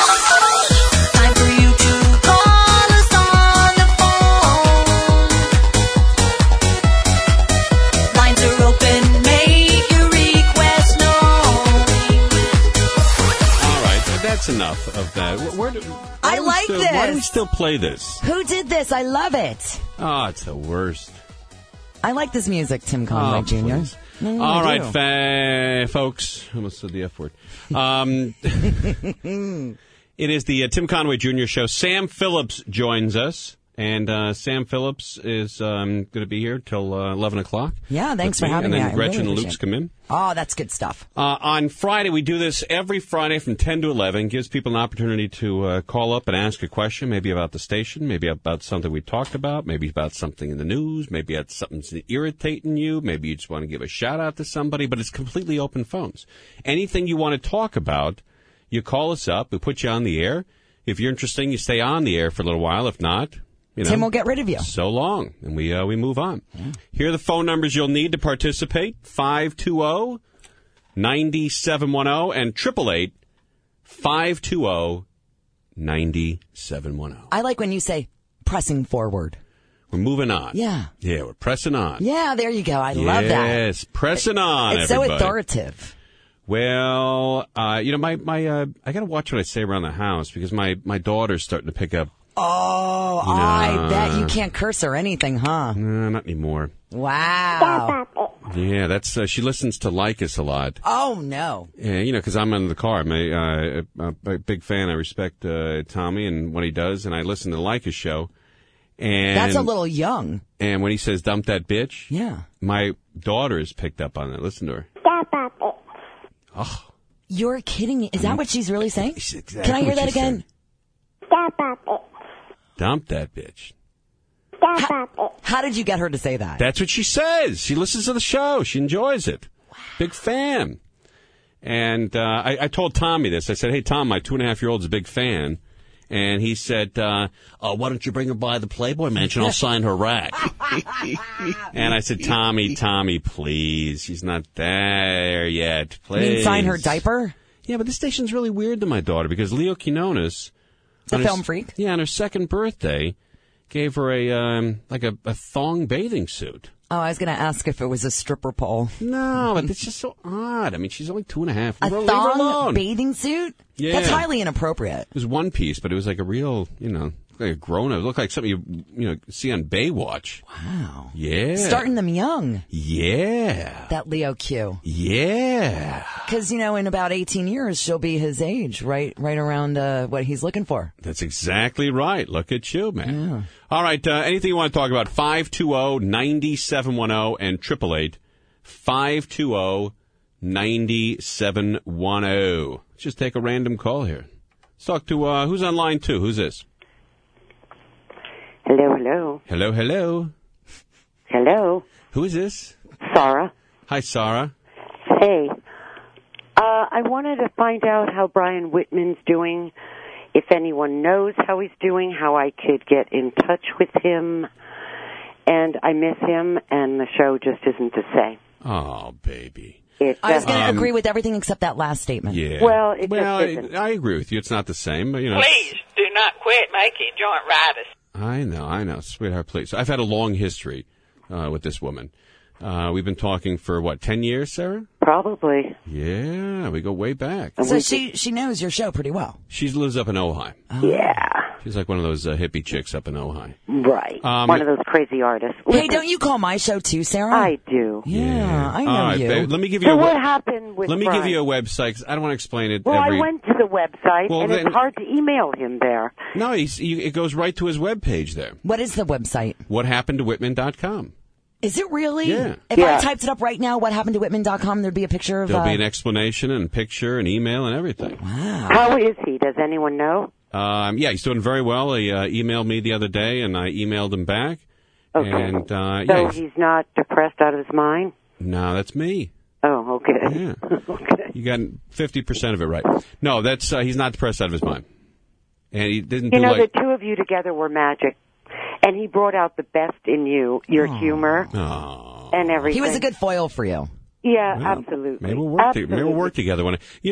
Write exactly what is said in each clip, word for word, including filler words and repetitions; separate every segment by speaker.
Speaker 1: Time for you to call us on the phone. Lines are open, make your request known.
Speaker 2: All right, that's enough of that. Where do, why
Speaker 3: I
Speaker 2: do we
Speaker 3: like
Speaker 2: still,
Speaker 3: this.
Speaker 2: Why do we still play this?
Speaker 3: Who did this? I love it.
Speaker 2: Oh, it's the worst.
Speaker 3: I like this music, Tim Conway
Speaker 2: Oh,
Speaker 3: Junior
Speaker 2: please.
Speaker 3: Mm,
Speaker 2: All
Speaker 3: I
Speaker 2: right,
Speaker 3: do.
Speaker 2: fa- folks. I almost said the F word. Um, it is the uh, Tim Conway Junior Show. Sam Phillips joins us. And uh, Sam Phillips is um, going to be here till uh, eleven o'clock.
Speaker 3: Yeah, thanks
Speaker 2: with
Speaker 3: for having
Speaker 2: and
Speaker 3: me.
Speaker 2: then
Speaker 3: I really
Speaker 2: Gretchen and
Speaker 3: appreciate
Speaker 2: Luke's
Speaker 3: it.
Speaker 2: come in.
Speaker 3: Oh, that's good stuff.
Speaker 2: Uh, on Friday, we do this every Friday from ten to eleven. Gives people an opportunity to uh, call up and ask a question, maybe about the station, maybe about something we talked about, maybe about something in the news, maybe about something that's irritating you, maybe you just want to give a shout-out to somebody, but it's completely open phones. Anything you want to talk about, you call us up, we put you on the air. If you're interesting, you stay on the air for a little while. If not, you know,
Speaker 3: Tim will get rid of you.
Speaker 2: so long, and we uh, we move on. Here are the phone numbers you'll need to participate: five two zero, nine seven one zero and eight eight eight, five two zero, nine seven one zero.
Speaker 3: I like when you say pressing forward.
Speaker 2: We're moving on.
Speaker 3: Yeah.
Speaker 2: Yeah, we're pressing on.
Speaker 3: Yeah, there you go. I love that.
Speaker 2: Yes, pressing on,
Speaker 3: It's
Speaker 2: everybody.
Speaker 3: so authoritative.
Speaker 2: Well, uh, you know, my, my uh, I got to watch what I say around the house because my, my daughter's starting to pick up.
Speaker 3: Oh,
Speaker 2: You know,
Speaker 3: I bet you can't curse or anything, huh?
Speaker 2: Uh, not anymore.
Speaker 3: Wow.
Speaker 2: Yeah, that's uh, she listens to Like Us a lot.
Speaker 3: Oh, no.
Speaker 2: Yeah, you know, because I'm in the car. I'm a, uh, a, a big fan. I respect uh, Tommy and what he does, and I listen to the Like Us show. And
Speaker 3: That's a little young.
Speaker 2: And when he says "dump that bitch,"
Speaker 3: Yeah.
Speaker 2: my daughter has picked up on it. Listen to her. Oh,
Speaker 3: You're kidding me. Is that what she's really saying?
Speaker 2: It's exactly
Speaker 3: Can I hear
Speaker 2: what
Speaker 3: that
Speaker 2: she
Speaker 3: again?
Speaker 2: dump that bitch.
Speaker 3: How, how did you get her to say that?
Speaker 2: That's what she says. She listens to the show. She enjoys it. Big fan. And uh, I, I told Tommy this. I said, "Hey, Tom, my two and a half year old's a big fan." And he said, uh, oh, why don't you bring her by the Playboy Mansion? I'll sign her rack. And I said, Tommy, Tommy, please. She's not there yet.
Speaker 3: You
Speaker 2: Please.
Speaker 3: mean sign her diaper?
Speaker 2: Yeah, but this station's really weird to my daughter because Leo Quinones,
Speaker 3: The
Speaker 2: on her
Speaker 3: film
Speaker 2: s-
Speaker 3: freak?
Speaker 2: Yeah, on her second birthday, gave her a um, like a, a thong bathing suit.
Speaker 3: Oh, I was going to ask if it was a stripper pole.
Speaker 2: No, but it's just so odd. I mean, she's only two and a half.
Speaker 3: A
Speaker 2: Leave her- leave her
Speaker 3: thong
Speaker 2: alone.
Speaker 3: bathing suit?
Speaker 2: Yeah.
Speaker 3: That's highly inappropriate.
Speaker 2: It was one piece, but it was like a real, you know, like a grown-up. It looked like something you, you know, see on Baywatch.
Speaker 3: Wow.
Speaker 2: Yeah.
Speaker 3: Starting them young,
Speaker 2: Yeah.
Speaker 3: that Leo Q.
Speaker 2: Yeah.
Speaker 3: Because, you know, in about eighteen years, she'll be his age, right right around uh, what he's looking for.
Speaker 2: That's exactly right. Look at you, man. Yeah. All right. Uh, anything you want to talk about? five two zero, nine seven one zero and eight eight eight, five two zero, nine seven one zero. Let's just take a random call here. Let's talk to, uh, who's on line two? Who's this?
Speaker 4: Hello, hello.
Speaker 2: Hello, hello.
Speaker 4: Hello.
Speaker 2: Who is this?
Speaker 4: Sarah.
Speaker 2: Hi, Sarah.
Speaker 4: Hey. Uh, I wanted to find out how Brian Whitman's doing, if anyone knows how he's doing, how I could get in touch with him. And I miss him, and the show just isn't the same.
Speaker 2: Oh, baby.
Speaker 4: It
Speaker 3: I was going to
Speaker 2: Um,
Speaker 3: agree with everything except that last statement.
Speaker 2: Yeah.
Speaker 4: Well, it
Speaker 2: well,
Speaker 4: just
Speaker 2: I,
Speaker 4: isn't.
Speaker 2: I agree with you. It's not the same, but, you know.
Speaker 5: Please do not quit making joint-ritis.
Speaker 2: I know, I know. Sweetheart, please. I've had a long history uh, with this woman. Uh, we've been talking for, what, ten years, Sarah?
Speaker 4: Probably.
Speaker 2: Yeah, we go way back.
Speaker 3: So she she knows your show pretty well.
Speaker 2: She lives up in Ojai.
Speaker 4: Yeah.
Speaker 2: She's like one of those uh, hippie chicks up in Ojai.
Speaker 4: Right.
Speaker 2: Um,
Speaker 4: One of those crazy artists.
Speaker 3: Hey, don't you call my show too, Sarah?
Speaker 4: I do.
Speaker 3: Yeah, I know
Speaker 2: All right,
Speaker 3: you.
Speaker 2: babe, let me give you
Speaker 4: So
Speaker 2: a
Speaker 4: what
Speaker 2: we-
Speaker 4: happened with
Speaker 2: Let me
Speaker 4: Brian?
Speaker 2: give you a website 'cause I don't want to explain it
Speaker 4: Well,
Speaker 2: every
Speaker 4: I went to the website,
Speaker 2: Well,
Speaker 4: and
Speaker 2: then-
Speaker 4: it's hard to email him there.
Speaker 2: No, he's, he, it goes right to his webpage there.
Speaker 3: What is the website?
Speaker 2: what happened to whitman dot com.
Speaker 3: Is it really?
Speaker 2: Yeah.
Speaker 3: If
Speaker 4: Yeah.
Speaker 3: I typed it up right now, what happened to Whitman dot com, there'd be a picture of...
Speaker 2: There'll
Speaker 3: uh,
Speaker 2: be an explanation and picture and email and everything.
Speaker 3: Wow.
Speaker 4: How is he? Does anyone know?
Speaker 2: Um, yeah, he's doing very well. He uh, emailed me the other day, and I emailed him back.
Speaker 4: Okay.
Speaker 2: And uh,
Speaker 4: So
Speaker 2: yeah, he's,
Speaker 4: he's not depressed out of his mind?
Speaker 2: no, that's me.
Speaker 4: Oh, okay.
Speaker 2: Yeah.
Speaker 4: Okay.
Speaker 2: You got fifty percent of it right. No, that's uh, he's not depressed out of his mind, and he didn't
Speaker 4: You
Speaker 2: do
Speaker 4: know,
Speaker 2: like.
Speaker 4: the two of you together were magic. And he brought out the best in you, your humor
Speaker 2: Oh.
Speaker 4: and everything.
Speaker 3: He was a good foil for you.
Speaker 4: Yeah,
Speaker 2: Well,
Speaker 4: absolutely.
Speaker 2: Maybe we'll work. To,
Speaker 4: absolutely.
Speaker 2: maybe we'll work together one. You know what?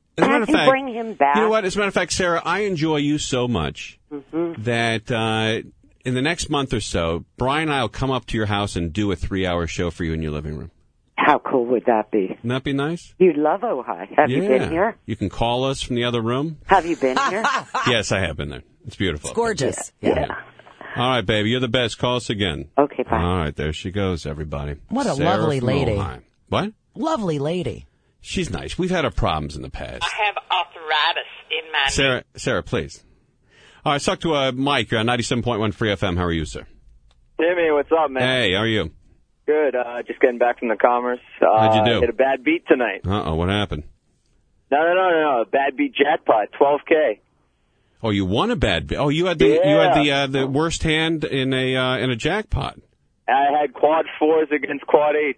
Speaker 2: As a matter
Speaker 4: Can't
Speaker 2: of
Speaker 4: you
Speaker 2: fact,
Speaker 4: bring him back?
Speaker 2: You know what? As a matter of fact, Sarah, I enjoy you so much
Speaker 4: Mm-hmm.
Speaker 2: that uh, in the next month or so, Brian and I will come up to your house and do a three-hour show for you in your living room.
Speaker 4: How cool would that be?
Speaker 2: Wouldn't that be nice?
Speaker 4: You love Ojai. Have
Speaker 2: yeah.
Speaker 4: you been here?
Speaker 2: You can call us from the other room.
Speaker 4: Have you been here?
Speaker 2: Yes, I have been there. It's beautiful.
Speaker 3: It's gorgeous.
Speaker 4: Yeah.
Speaker 3: Yeah.
Speaker 4: yeah.
Speaker 2: All right, baby, you're the best. Call us again.
Speaker 4: Okay, bye.
Speaker 2: All right, there she goes, everybody.
Speaker 3: What a
Speaker 2: Sarah
Speaker 3: lovely
Speaker 2: from
Speaker 3: lady.
Speaker 2: Ojai. What?
Speaker 3: Lovely lady.
Speaker 2: She's nice. We've had our problems in the past.
Speaker 5: I have arthritis in my knee.
Speaker 2: Sarah, Sarah, please. All right, let's talk to uh, Mike. You're on ninety-seven point one Free F M. How are you, sir?
Speaker 6: Jimmy, what's up, man?
Speaker 2: Hey, how are you?
Speaker 6: Good. Uh, just getting back from the Commerce. Uh,
Speaker 2: How'd you do?
Speaker 6: Hit a bad beat tonight.
Speaker 2: Uh-oh, what happened?
Speaker 6: No, no, no, no, no. Bad beat jackpot, twelve K.
Speaker 2: Oh, you won a bad bit. Oh, you had the you
Speaker 6: Yeah.
Speaker 2: had the uh, the worst hand in a uh, in a jackpot.
Speaker 6: I had quad fours against quad eights.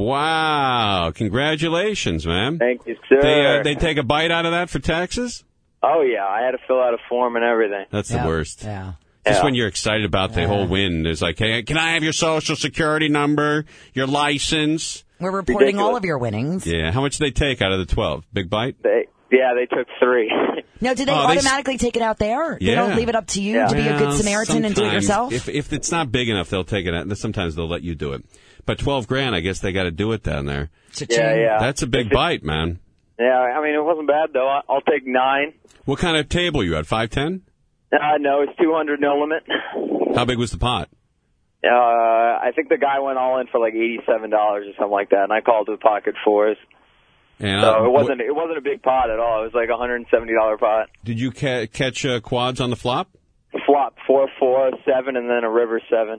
Speaker 2: Wow! Congratulations, man.
Speaker 6: Thank you, sir.
Speaker 2: They uh, they take a bite out of that for taxes.
Speaker 6: Oh, yeah. I had to fill out a form and everything.
Speaker 2: That's
Speaker 3: Yeah.
Speaker 2: the worst.
Speaker 3: Yeah.
Speaker 2: Just
Speaker 6: Yeah.
Speaker 2: when you're excited about the whole win, there's like, hey, can I have your social security number, your license?
Speaker 3: We're reporting all
Speaker 6: Ridiculous.
Speaker 3: of your winnings.
Speaker 2: Yeah. How much did they take out of the twelve? Big bite.
Speaker 6: They, yeah, they took three.
Speaker 3: No, do they
Speaker 2: Oh, they s-
Speaker 3: automatically take it out there? They
Speaker 2: Yeah.
Speaker 3: don't leave it up to you
Speaker 6: Yeah.
Speaker 3: to be a good
Speaker 2: Well,
Speaker 3: Samaritan and do it
Speaker 2: sometimes,
Speaker 3: yourself?
Speaker 2: If if it's not big enough, they'll take it out. Sometimes they'll let you do it. But twelve grand, I guess they got to do it down there.
Speaker 3: Cha-ching.
Speaker 6: yeah, yeah.
Speaker 2: That's a big bite, man.
Speaker 6: Yeah, I mean, it wasn't bad, though. I- I'll take nine.
Speaker 2: What kind of table you at? five ten?
Speaker 6: Uh, no, it's two hundred, no limit.
Speaker 2: How big was the pot?
Speaker 6: Uh, I think the guy went all in for like eighty-seven dollars or something like that, and I called it pocket fours.
Speaker 2: And
Speaker 6: So
Speaker 2: uh,
Speaker 6: it wasn't
Speaker 2: what-
Speaker 6: it wasn't a big pot at all. It was like a hundred and seventy dollar pot.
Speaker 2: did you ca- catch uh, quads on the flop?
Speaker 6: Flop four four seven and then a river seven.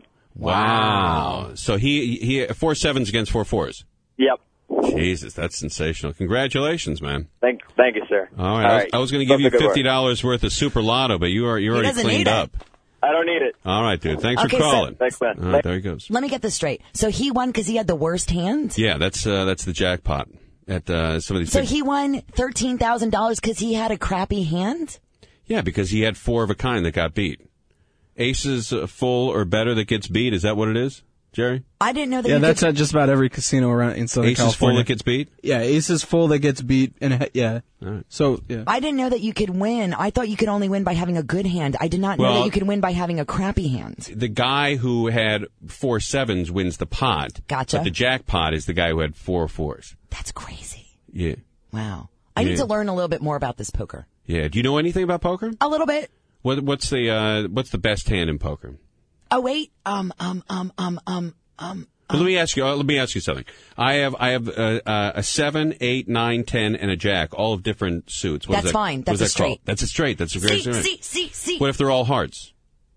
Speaker 2: Wow. So he he four sevens against four fours.
Speaker 6: Yep.
Speaker 2: Jesus, that's sensational. Congratulations, man.
Speaker 6: Thank thank you, sir.
Speaker 2: All right. I was, I was going to give you
Speaker 6: Keep up the good
Speaker 2: fifty
Speaker 6: work.
Speaker 2: dollars worth of Super Lotto, but you are you're
Speaker 3: He
Speaker 2: already
Speaker 3: doesn't
Speaker 2: cleaned
Speaker 3: need it.
Speaker 2: up.
Speaker 6: I don't need it.
Speaker 2: All right, dude. Thanks
Speaker 3: Okay,
Speaker 2: for
Speaker 3: so-
Speaker 2: calling.
Speaker 6: Thanks, man.
Speaker 2: All right, there he goes.
Speaker 3: Let me get this straight. So he won because he had the worst hand?
Speaker 2: Yeah, that's uh, that's the jackpot at uh, some of these.
Speaker 3: So
Speaker 2: big-
Speaker 3: he won thirteen thousand dollars because he had a crappy hand?
Speaker 2: Yeah, because he had four of a kind that got beat. Aces uh, full or better that gets beat. Is that what it is, Jerry?
Speaker 3: I didn't know that
Speaker 7: Yeah,
Speaker 3: you
Speaker 7: that's
Speaker 3: could...
Speaker 7: at just about every casino around in Southern
Speaker 2: Aces full
Speaker 7: California.
Speaker 2: that gets beat.
Speaker 7: yeah, ace is full that gets beat, and he- yeah.
Speaker 2: All right.
Speaker 7: So yeah,
Speaker 3: I didn't know that you could win. I thought you could only win by having a good hand. I did not know
Speaker 2: Well-
Speaker 3: that you could win by having a crappy hand.
Speaker 2: The guy who had four sevens wins the pot.
Speaker 3: Gotcha.
Speaker 2: But the jackpot is the guy who had four fours.
Speaker 3: That's crazy.
Speaker 2: Yeah.
Speaker 3: Wow. I
Speaker 2: Yeah.
Speaker 3: need to learn a little bit more about this poker.
Speaker 2: Yeah. Do you know anything about poker?
Speaker 3: A little bit.
Speaker 2: What, what's the uh, what's the best hand in poker?
Speaker 3: Oh wait. Um. Um. Um. Um. Um. Um.
Speaker 2: Well, let me ask you. Uh, let me ask you something. I have I have uh, uh, a seven, eight, nine, ten, and a jack, all of different suits. What is
Speaker 3: That's
Speaker 2: that-
Speaker 3: fine.
Speaker 2: what
Speaker 3: That's
Speaker 2: is
Speaker 3: a
Speaker 2: that
Speaker 3: straight.
Speaker 2: called? That's a straight. That's a great
Speaker 3: See.
Speaker 2: straight.
Speaker 3: See. See. See.
Speaker 2: What if they're all hearts?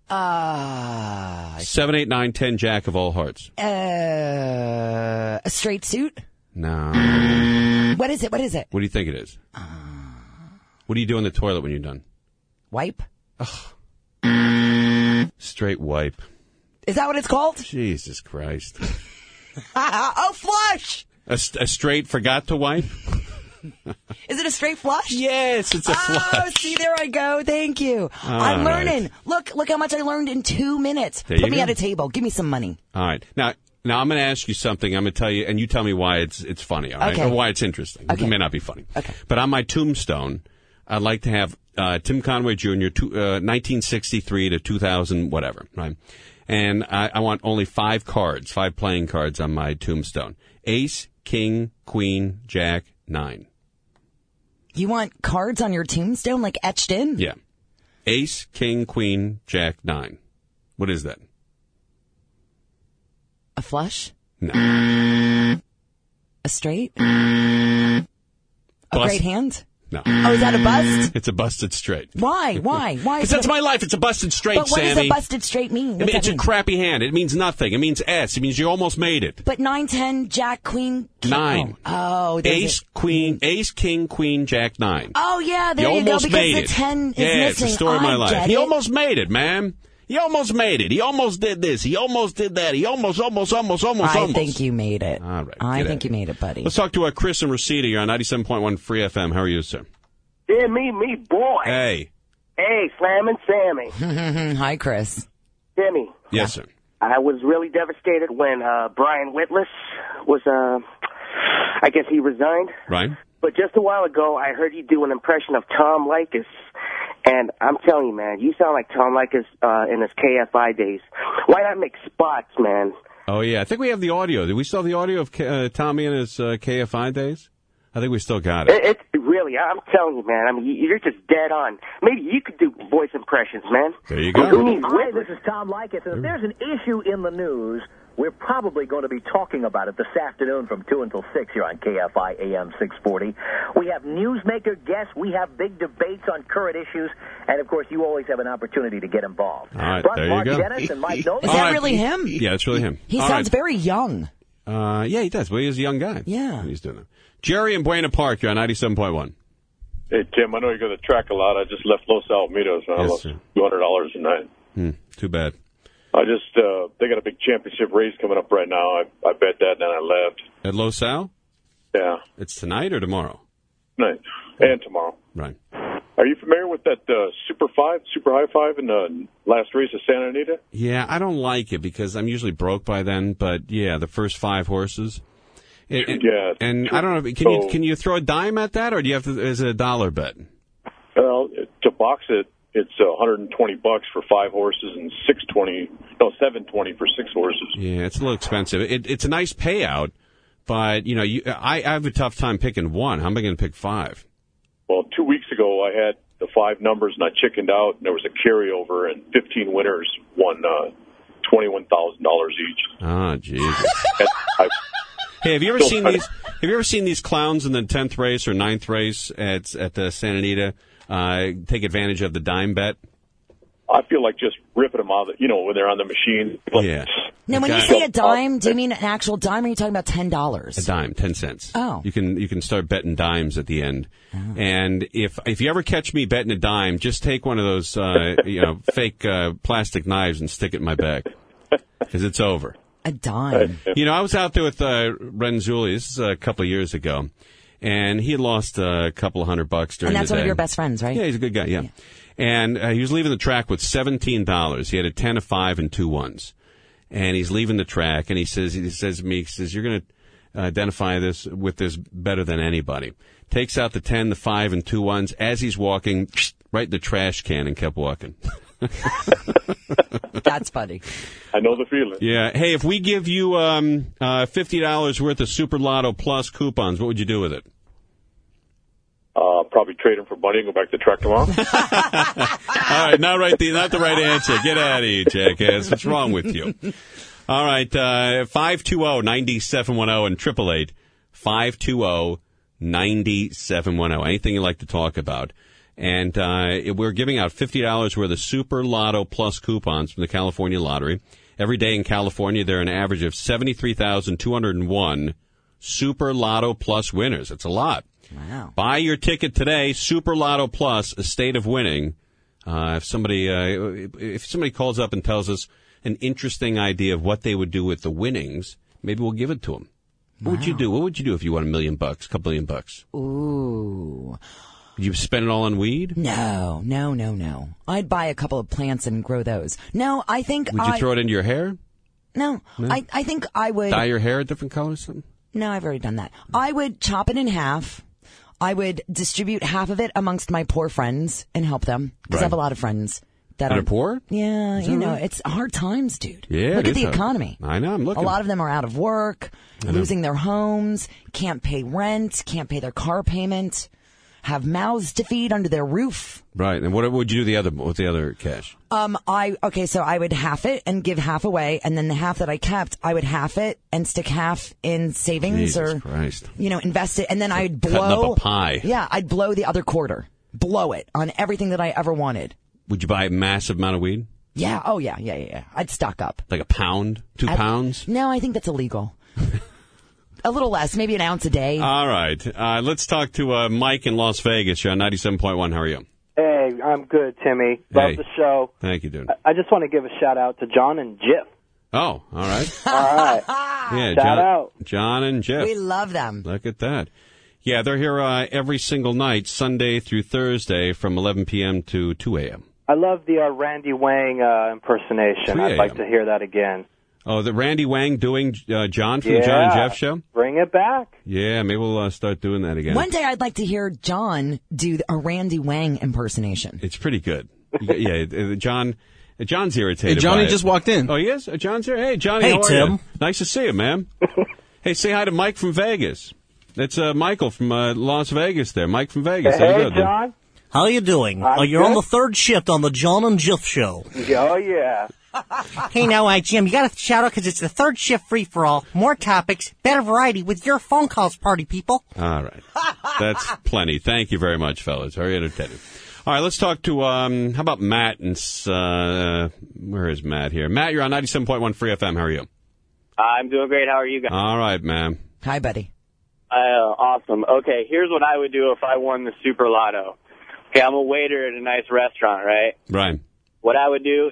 Speaker 3: Uh.
Speaker 2: Seven, eight, nine, ten, jack of all hearts.
Speaker 3: Uh. A straight suit.
Speaker 2: No.
Speaker 3: What is it? What is it?
Speaker 2: What do you think it is? What do you do in the toilet when you're done?
Speaker 3: Wipe.
Speaker 2: Straight wipe.
Speaker 3: Is that what it's called?
Speaker 2: Jesus Christ.
Speaker 3: Oh, flush.
Speaker 2: A, st- a straight forgot to wipe?
Speaker 3: Is it a straight flush?
Speaker 2: Yes, it's a
Speaker 3: Oh,
Speaker 2: flush.
Speaker 3: see, there I go. Thank you. I'm
Speaker 2: right.
Speaker 3: learning. Look, look how much I learned in two minutes.
Speaker 2: There
Speaker 3: Put
Speaker 2: you
Speaker 3: me
Speaker 2: go.
Speaker 3: at a table. Give me some money.
Speaker 2: All right. Now, now I'm going to ask you something. I'm going to tell you, and you tell me why it's it's funny, all right?
Speaker 3: Okay.
Speaker 2: Or why it's interesting.
Speaker 3: Okay.
Speaker 2: It may not be funny.
Speaker 3: Okay.
Speaker 2: But on my tombstone, I'd like to have uh, Tim Conway Junior, two, uh, nineteen sixty-three to two thousand, whatever, right? And I, I want only five cards, five playing cards on my tombstone. Ace, King, Queen, Jack, nine.
Speaker 3: You want cards on your tombstone, like etched in?
Speaker 2: Yeah. Ace, King, Queen, Jack, nine. What is that?
Speaker 3: A flush?
Speaker 2: No.
Speaker 3: A straight? A
Speaker 2: Bust.
Speaker 3: great hand?
Speaker 2: No.
Speaker 3: Oh, is that a bust?
Speaker 2: It's a busted straight.
Speaker 3: Why? Why? Why?
Speaker 2: Because that's my life. It's a busted straight,
Speaker 3: But what
Speaker 2: Sammy.
Speaker 3: does a busted straight mean?
Speaker 2: I
Speaker 3: What's
Speaker 2: mean,
Speaker 3: that
Speaker 2: it's a
Speaker 3: mean?
Speaker 2: crappy hand. It means nothing. It means S. It means you almost made it.
Speaker 3: But nine, ten, jack, queen, king.
Speaker 2: Nine.
Speaker 3: Oh, oh there's
Speaker 2: Ace,
Speaker 3: a-
Speaker 2: Queen, Ace, King, Queen, Jack, nine.
Speaker 3: Oh, yeah, there
Speaker 2: you
Speaker 3: you, go.
Speaker 2: almost
Speaker 3: Because
Speaker 2: made
Speaker 3: the
Speaker 2: it.
Speaker 3: ten is
Speaker 2: yeah,
Speaker 3: missing.
Speaker 2: it's the story of my
Speaker 3: I
Speaker 2: life.
Speaker 3: get
Speaker 2: He
Speaker 3: it.
Speaker 2: almost made it, man. He almost made it. He almost did this. He almost did that. He almost, almost, almost, almost,
Speaker 3: I
Speaker 2: almost.
Speaker 3: think you made it.
Speaker 2: All right,
Speaker 3: I
Speaker 2: get
Speaker 3: think
Speaker 2: at
Speaker 3: you
Speaker 2: it.
Speaker 3: made it, buddy.
Speaker 2: Let's talk to uh, Chris and Reseda. You're on ninety-seven point one Free F M. How are you, sir?
Speaker 8: Yeah, me, me, boy.
Speaker 2: Hey.
Speaker 8: Hey, Slam and Sammy.
Speaker 3: Hi, Chris.
Speaker 8: Sammy,
Speaker 2: Yes, sir.
Speaker 8: I was really devastated when uh, Brian Whitless was, uh, I guess he resigned.
Speaker 2: Right?
Speaker 8: but just a while ago, I heard you do an impression of Tom Likas. And I'm telling you, man, you sound like Tom Likas uh, in his K F I days. Why not make spots, man?
Speaker 2: Oh, yeah. I think we have the audio. Do we still have the audio of K- uh, Tommy and his uh, K F I days? I think we still got it.
Speaker 8: it. It's really, I'm telling you, man. I mean, you're just dead on. Maybe you could do voice impressions, man.
Speaker 2: There you go.
Speaker 8: Who needs
Speaker 9: Hi,
Speaker 8: whippers?
Speaker 9: this is Tom Likas, and if there's an issue in the news, we're probably going to be talking about it this afternoon from two until six here on K F I A M six forty. We have newsmaker guests, we have big debates on current issues, and, of course, you always have an opportunity to get involved.
Speaker 2: All right,
Speaker 9: Plus,
Speaker 2: there you
Speaker 9: Mark
Speaker 2: go.
Speaker 9: Dennis and Mike Nolan.
Speaker 3: Is
Speaker 2: All
Speaker 3: that
Speaker 2: right.
Speaker 3: really him?
Speaker 2: Yeah, it's really him.
Speaker 3: He
Speaker 2: All
Speaker 3: sounds
Speaker 2: right.
Speaker 3: very young.
Speaker 2: Uh, yeah, he does. Well, he's a young guy.
Speaker 3: Yeah.
Speaker 2: He's doing that. Jerry in Buena Park, you're on ninety-seven point one.
Speaker 10: Hey, Tim, I know you go to the track a lot. I just left Los Alamitos, and I
Speaker 2: Yes,
Speaker 10: lost
Speaker 2: sir.
Speaker 10: two hundred dollars a night.
Speaker 2: Hmm, too bad.
Speaker 10: I just, uh, they got a big championship race coming up right now. I, I bet that, and then I left.
Speaker 2: At Los Al?
Speaker 10: Yeah,
Speaker 2: It's tonight or tomorrow?
Speaker 10: night. And tomorrow.
Speaker 2: Right.
Speaker 10: Are you familiar with that uh, Super Five, Super High Five in the last race of Santa Anita?
Speaker 2: Yeah, I don't like it because I'm usually broke by then, but yeah, the first five horses. It, it-
Speaker 10: Yeah.
Speaker 2: And I don't know, can you
Speaker 10: So-
Speaker 2: can you throw a dime at that, or do you have to, is it a dollar bet?
Speaker 10: Well, to box it, it's uh, one hundred twenty bucks for five horses and six twenty, no, seven twenty for six horses.
Speaker 2: Yeah, it's a little expensive. It, it's a nice payout, but, you know, you, I, I have a tough time picking one. How am I going to pick five?
Speaker 10: Well, two weeks ago, I had the five numbers, and I chickened out, and there was a carryover, and fifteen winners won uh, twenty-one thousand dollars each.
Speaker 2: Ah, Jesus.
Speaker 10: And I,
Speaker 2: Hey, have you ever
Speaker 10: Still
Speaker 2: seen
Speaker 10: trying
Speaker 2: these? Have you ever seen these clowns in the tenth race or ninth race at at the Santa Anita uh, take advantage of the dime bet?
Speaker 10: I feel like just ripping them out, of the, you know, when they're on the machine.
Speaker 2: Yeah,
Speaker 3: Now, when you
Speaker 2: Okay.
Speaker 3: say a dime, do you mean an actual dime, or are you talking about ten dollars?
Speaker 2: a dime, ten cents.
Speaker 3: Oh.
Speaker 2: you can you can start betting dimes at the end. And if if you ever catch me betting a dime, just take one of those uh, you know fake uh, plastic knives and stick it in my back because it's over.
Speaker 3: A dime.
Speaker 2: You know, I was out there with uh, Renzulli. This is a couple of years ago, and he had lost uh, a couple of hundred bucks during
Speaker 3: And that's
Speaker 2: the day.
Speaker 3: one of your best friends, right?
Speaker 2: Yeah, he's a good guy. Yeah, and uh, he was leaving the track with seventeen dollars. He had a ten, a five, and two ones, and he's leaving the track. And he says, he says to me, he says, "You're going to identify this with this better than anybody." Takes out the ten, the five, and two ones as he's walking right in the trash can and kept walking.
Speaker 3: That's funny.
Speaker 10: I know the feeling.
Speaker 2: Yeah. Hey, if we give you um, uh, fifty dollars worth of Super Lotto Plus coupons, what would you do with it?
Speaker 10: Uh, probably trade them for money and go back to the track tomorrow.
Speaker 2: All right, not right. The, not the right answer. Get out of here, jackass. What's wrong with you? All right, uh, five two zero, nine seven one zero and triple eight five two zero, nine seven one zero. Anything you'd like to talk about. And uh, we're giving out fifty dollars worth of Super Lotto Plus coupons from the California Lottery. Every day in California, there are an average of seventy-three thousand two hundred one Super Lotto Plus winners. It's a lot.
Speaker 3: Wow.
Speaker 2: Buy your ticket today, Super Lotto Plus, a state of winning. Uh, if somebody uh, if somebody calls up and tells us an interesting idea of what they would do with the winnings, maybe we'll give it to them. What would you do? What would you do if you won a million bucks, a couple million bucks?
Speaker 3: Ooh.
Speaker 2: Would you spend it all on weed?
Speaker 3: No, no, no, no. I'd buy a couple of plants and grow those. No, I think
Speaker 2: Would you
Speaker 3: I...
Speaker 2: throw it into your hair?
Speaker 3: No, I, I think I would...
Speaker 2: Dye your hair a different color or something?
Speaker 3: No, I've already done that. I would chop it in half. I would distribute half of it amongst my poor friends and help them. Because I have a
Speaker 2: Right.
Speaker 3: lot of friends that
Speaker 2: That
Speaker 3: are...
Speaker 2: are poor?
Speaker 3: Yeah,
Speaker 2: Is
Speaker 3: you
Speaker 2: that
Speaker 3: know,
Speaker 2: right?
Speaker 3: it's hard times, dude.
Speaker 2: Yeah,
Speaker 3: Look
Speaker 2: it
Speaker 3: at the
Speaker 2: is hard.
Speaker 3: economy.
Speaker 2: I know, I'm looking.
Speaker 3: A lot of them are out of work, losing their homes, can't pay rent, can't pay their car payment, have mouths to feed under their roof.
Speaker 2: Right, and what would you do the other with the other cash?
Speaker 3: Um, I okay, so I would half it and give half away, and then the half that I kept, I would half it and stick half in savings
Speaker 2: Jesus
Speaker 3: or
Speaker 2: Christ.
Speaker 3: you know, invest it, and then I'd
Speaker 2: cutting up
Speaker 3: blow
Speaker 2: a pie.
Speaker 3: Yeah, I'd blow the other quarter, blow it on everything that I ever wanted.
Speaker 2: Would you buy a massive amount of weed?
Speaker 3: Yeah, oh yeah, yeah, yeah, yeah. I'd stock up.
Speaker 2: Like a pound? Two
Speaker 3: I'd-
Speaker 2: pounds?
Speaker 3: No, I think that's illegal. A little less, maybe an ounce a day.
Speaker 2: All right. Uh, let's talk to uh, Mike in Las Vegas. You're on ninety-seven point one. How are you?
Speaker 11: Hey, I'm good, Timmy. Love
Speaker 2: Hey.
Speaker 11: the show.
Speaker 2: Thank you, dude.
Speaker 11: I just want to give a shout out to John and Jiff.
Speaker 2: Oh, all right.
Speaker 11: All right.
Speaker 2: Yeah,
Speaker 11: Shout
Speaker 2: John,
Speaker 11: out.
Speaker 2: John and Jeff.
Speaker 3: We love them.
Speaker 2: Look at that. Yeah, they're here uh, every single night, Sunday through Thursday from eleven p.m. to two a.m.
Speaker 11: I love the uh, Randy Wang uh, impersonation.
Speaker 2: three
Speaker 11: I'd like
Speaker 2: a.m..
Speaker 11: to hear that again.
Speaker 2: Oh, the Randy Wang doing uh, John from the
Speaker 11: Yeah.
Speaker 2: John and Jeff show?
Speaker 11: Bring it back.
Speaker 2: Yeah, maybe we'll uh, start doing that again.
Speaker 3: One day I'd like to hear John do a Randy Wang impersonation.
Speaker 2: It's pretty good. You got- yeah, uh, John. uh, John's irritated.
Speaker 7: Hey, Johnny
Speaker 2: by it.
Speaker 7: just walked in.
Speaker 2: Oh, he is? Uh, John's here. Hey, Johnny.
Speaker 12: Hey,
Speaker 2: how are
Speaker 12: Tim.
Speaker 2: you? Nice to see you, man. Hey, say hi to Mike from Vegas. It's uh, Michael from uh, Las Vegas. There, Mike from Vegas. How you
Speaker 11: Hey,
Speaker 2: doing, dude?
Speaker 11: John.
Speaker 12: How you doing?
Speaker 11: I'm
Speaker 12: Uh, you're on
Speaker 11: good.
Speaker 12: the third shift on the John and Jeff show.
Speaker 11: Oh, yeah.
Speaker 12: Hey, now, uh, Jim, you got to shout out because it's the third shift free-for-all. More topics, better variety with your phone calls, party people.
Speaker 2: All right. That's plenty. Thank you very much, fellas. Very entertaining. All right, let's talk to, um, how about Matt? And uh, where is Matt here? Matt, you're on ninety-seven point one Free F M. How are you?
Speaker 6: I'm doing great. How are you guys?
Speaker 2: All right, man.
Speaker 3: Hi, buddy.
Speaker 6: Uh, awesome. Okay, here's what I would do if I won the Super Lotto. Okay, I'm a waiter at a nice restaurant, right?
Speaker 2: Right.
Speaker 6: What I would do,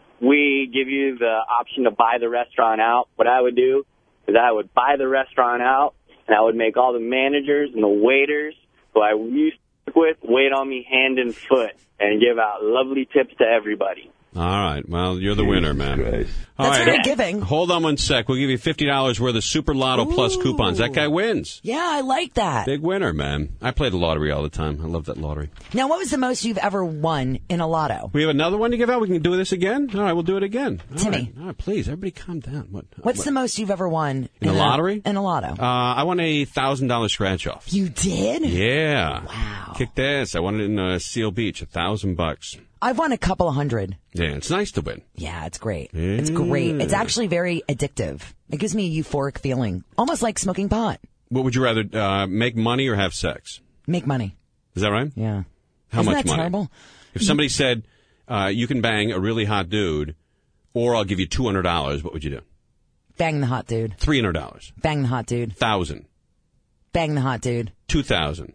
Speaker 6: we give you the option to buy the restaurant out. What I would do is I would buy the restaurant out, and I would make all the managers and the waiters who I used to work with wait on me hand and foot and give out lovely tips to everybody.
Speaker 2: All right. Well, you're the winner, man. All
Speaker 3: That's
Speaker 2: right.
Speaker 3: very giving.
Speaker 2: Hold on one sec. We'll give you fifty dollars worth of Super Lotto Plus coupons. That guy wins.
Speaker 3: Yeah, I like that.
Speaker 2: Big winner, man. I play the lottery all the time. I love that lottery.
Speaker 3: Now, what was the most you've ever won in a lotto?
Speaker 2: We have another one to give out. We can do this again. All right, we'll do it again. All
Speaker 3: Timmy.
Speaker 2: right. All right, please, everybody, calm down. What?
Speaker 3: What's
Speaker 2: what?
Speaker 3: the most you've ever won
Speaker 2: In a lottery?
Speaker 3: In a lotto.
Speaker 2: Uh, I won a thousand dollar scratch off.
Speaker 3: You did?
Speaker 2: Yeah.
Speaker 3: Wow.
Speaker 2: Kicked ass. I won it in uh, Seal Beach. A thousand bucks.
Speaker 3: I've won a couple of hundred.
Speaker 2: Yeah, it's nice to win.
Speaker 3: Yeah, it's great. It's great. It's actually very addictive. It gives me a euphoric feeling, almost like smoking pot.
Speaker 2: What would you rather, uh, make money or have sex?
Speaker 3: Make money.
Speaker 2: Is that right?
Speaker 3: Yeah.
Speaker 2: How
Speaker 3: Isn't
Speaker 2: much
Speaker 3: that
Speaker 2: money?
Speaker 3: terrible?
Speaker 2: If somebody said, uh, you can bang a really hot dude, or I'll give you two hundred dollars, what would you do?
Speaker 3: Bang the hot dude.
Speaker 2: three hundred dollars.
Speaker 3: Bang the hot dude.
Speaker 2: Thousand.
Speaker 3: Bang the hot dude.
Speaker 2: Two thousand.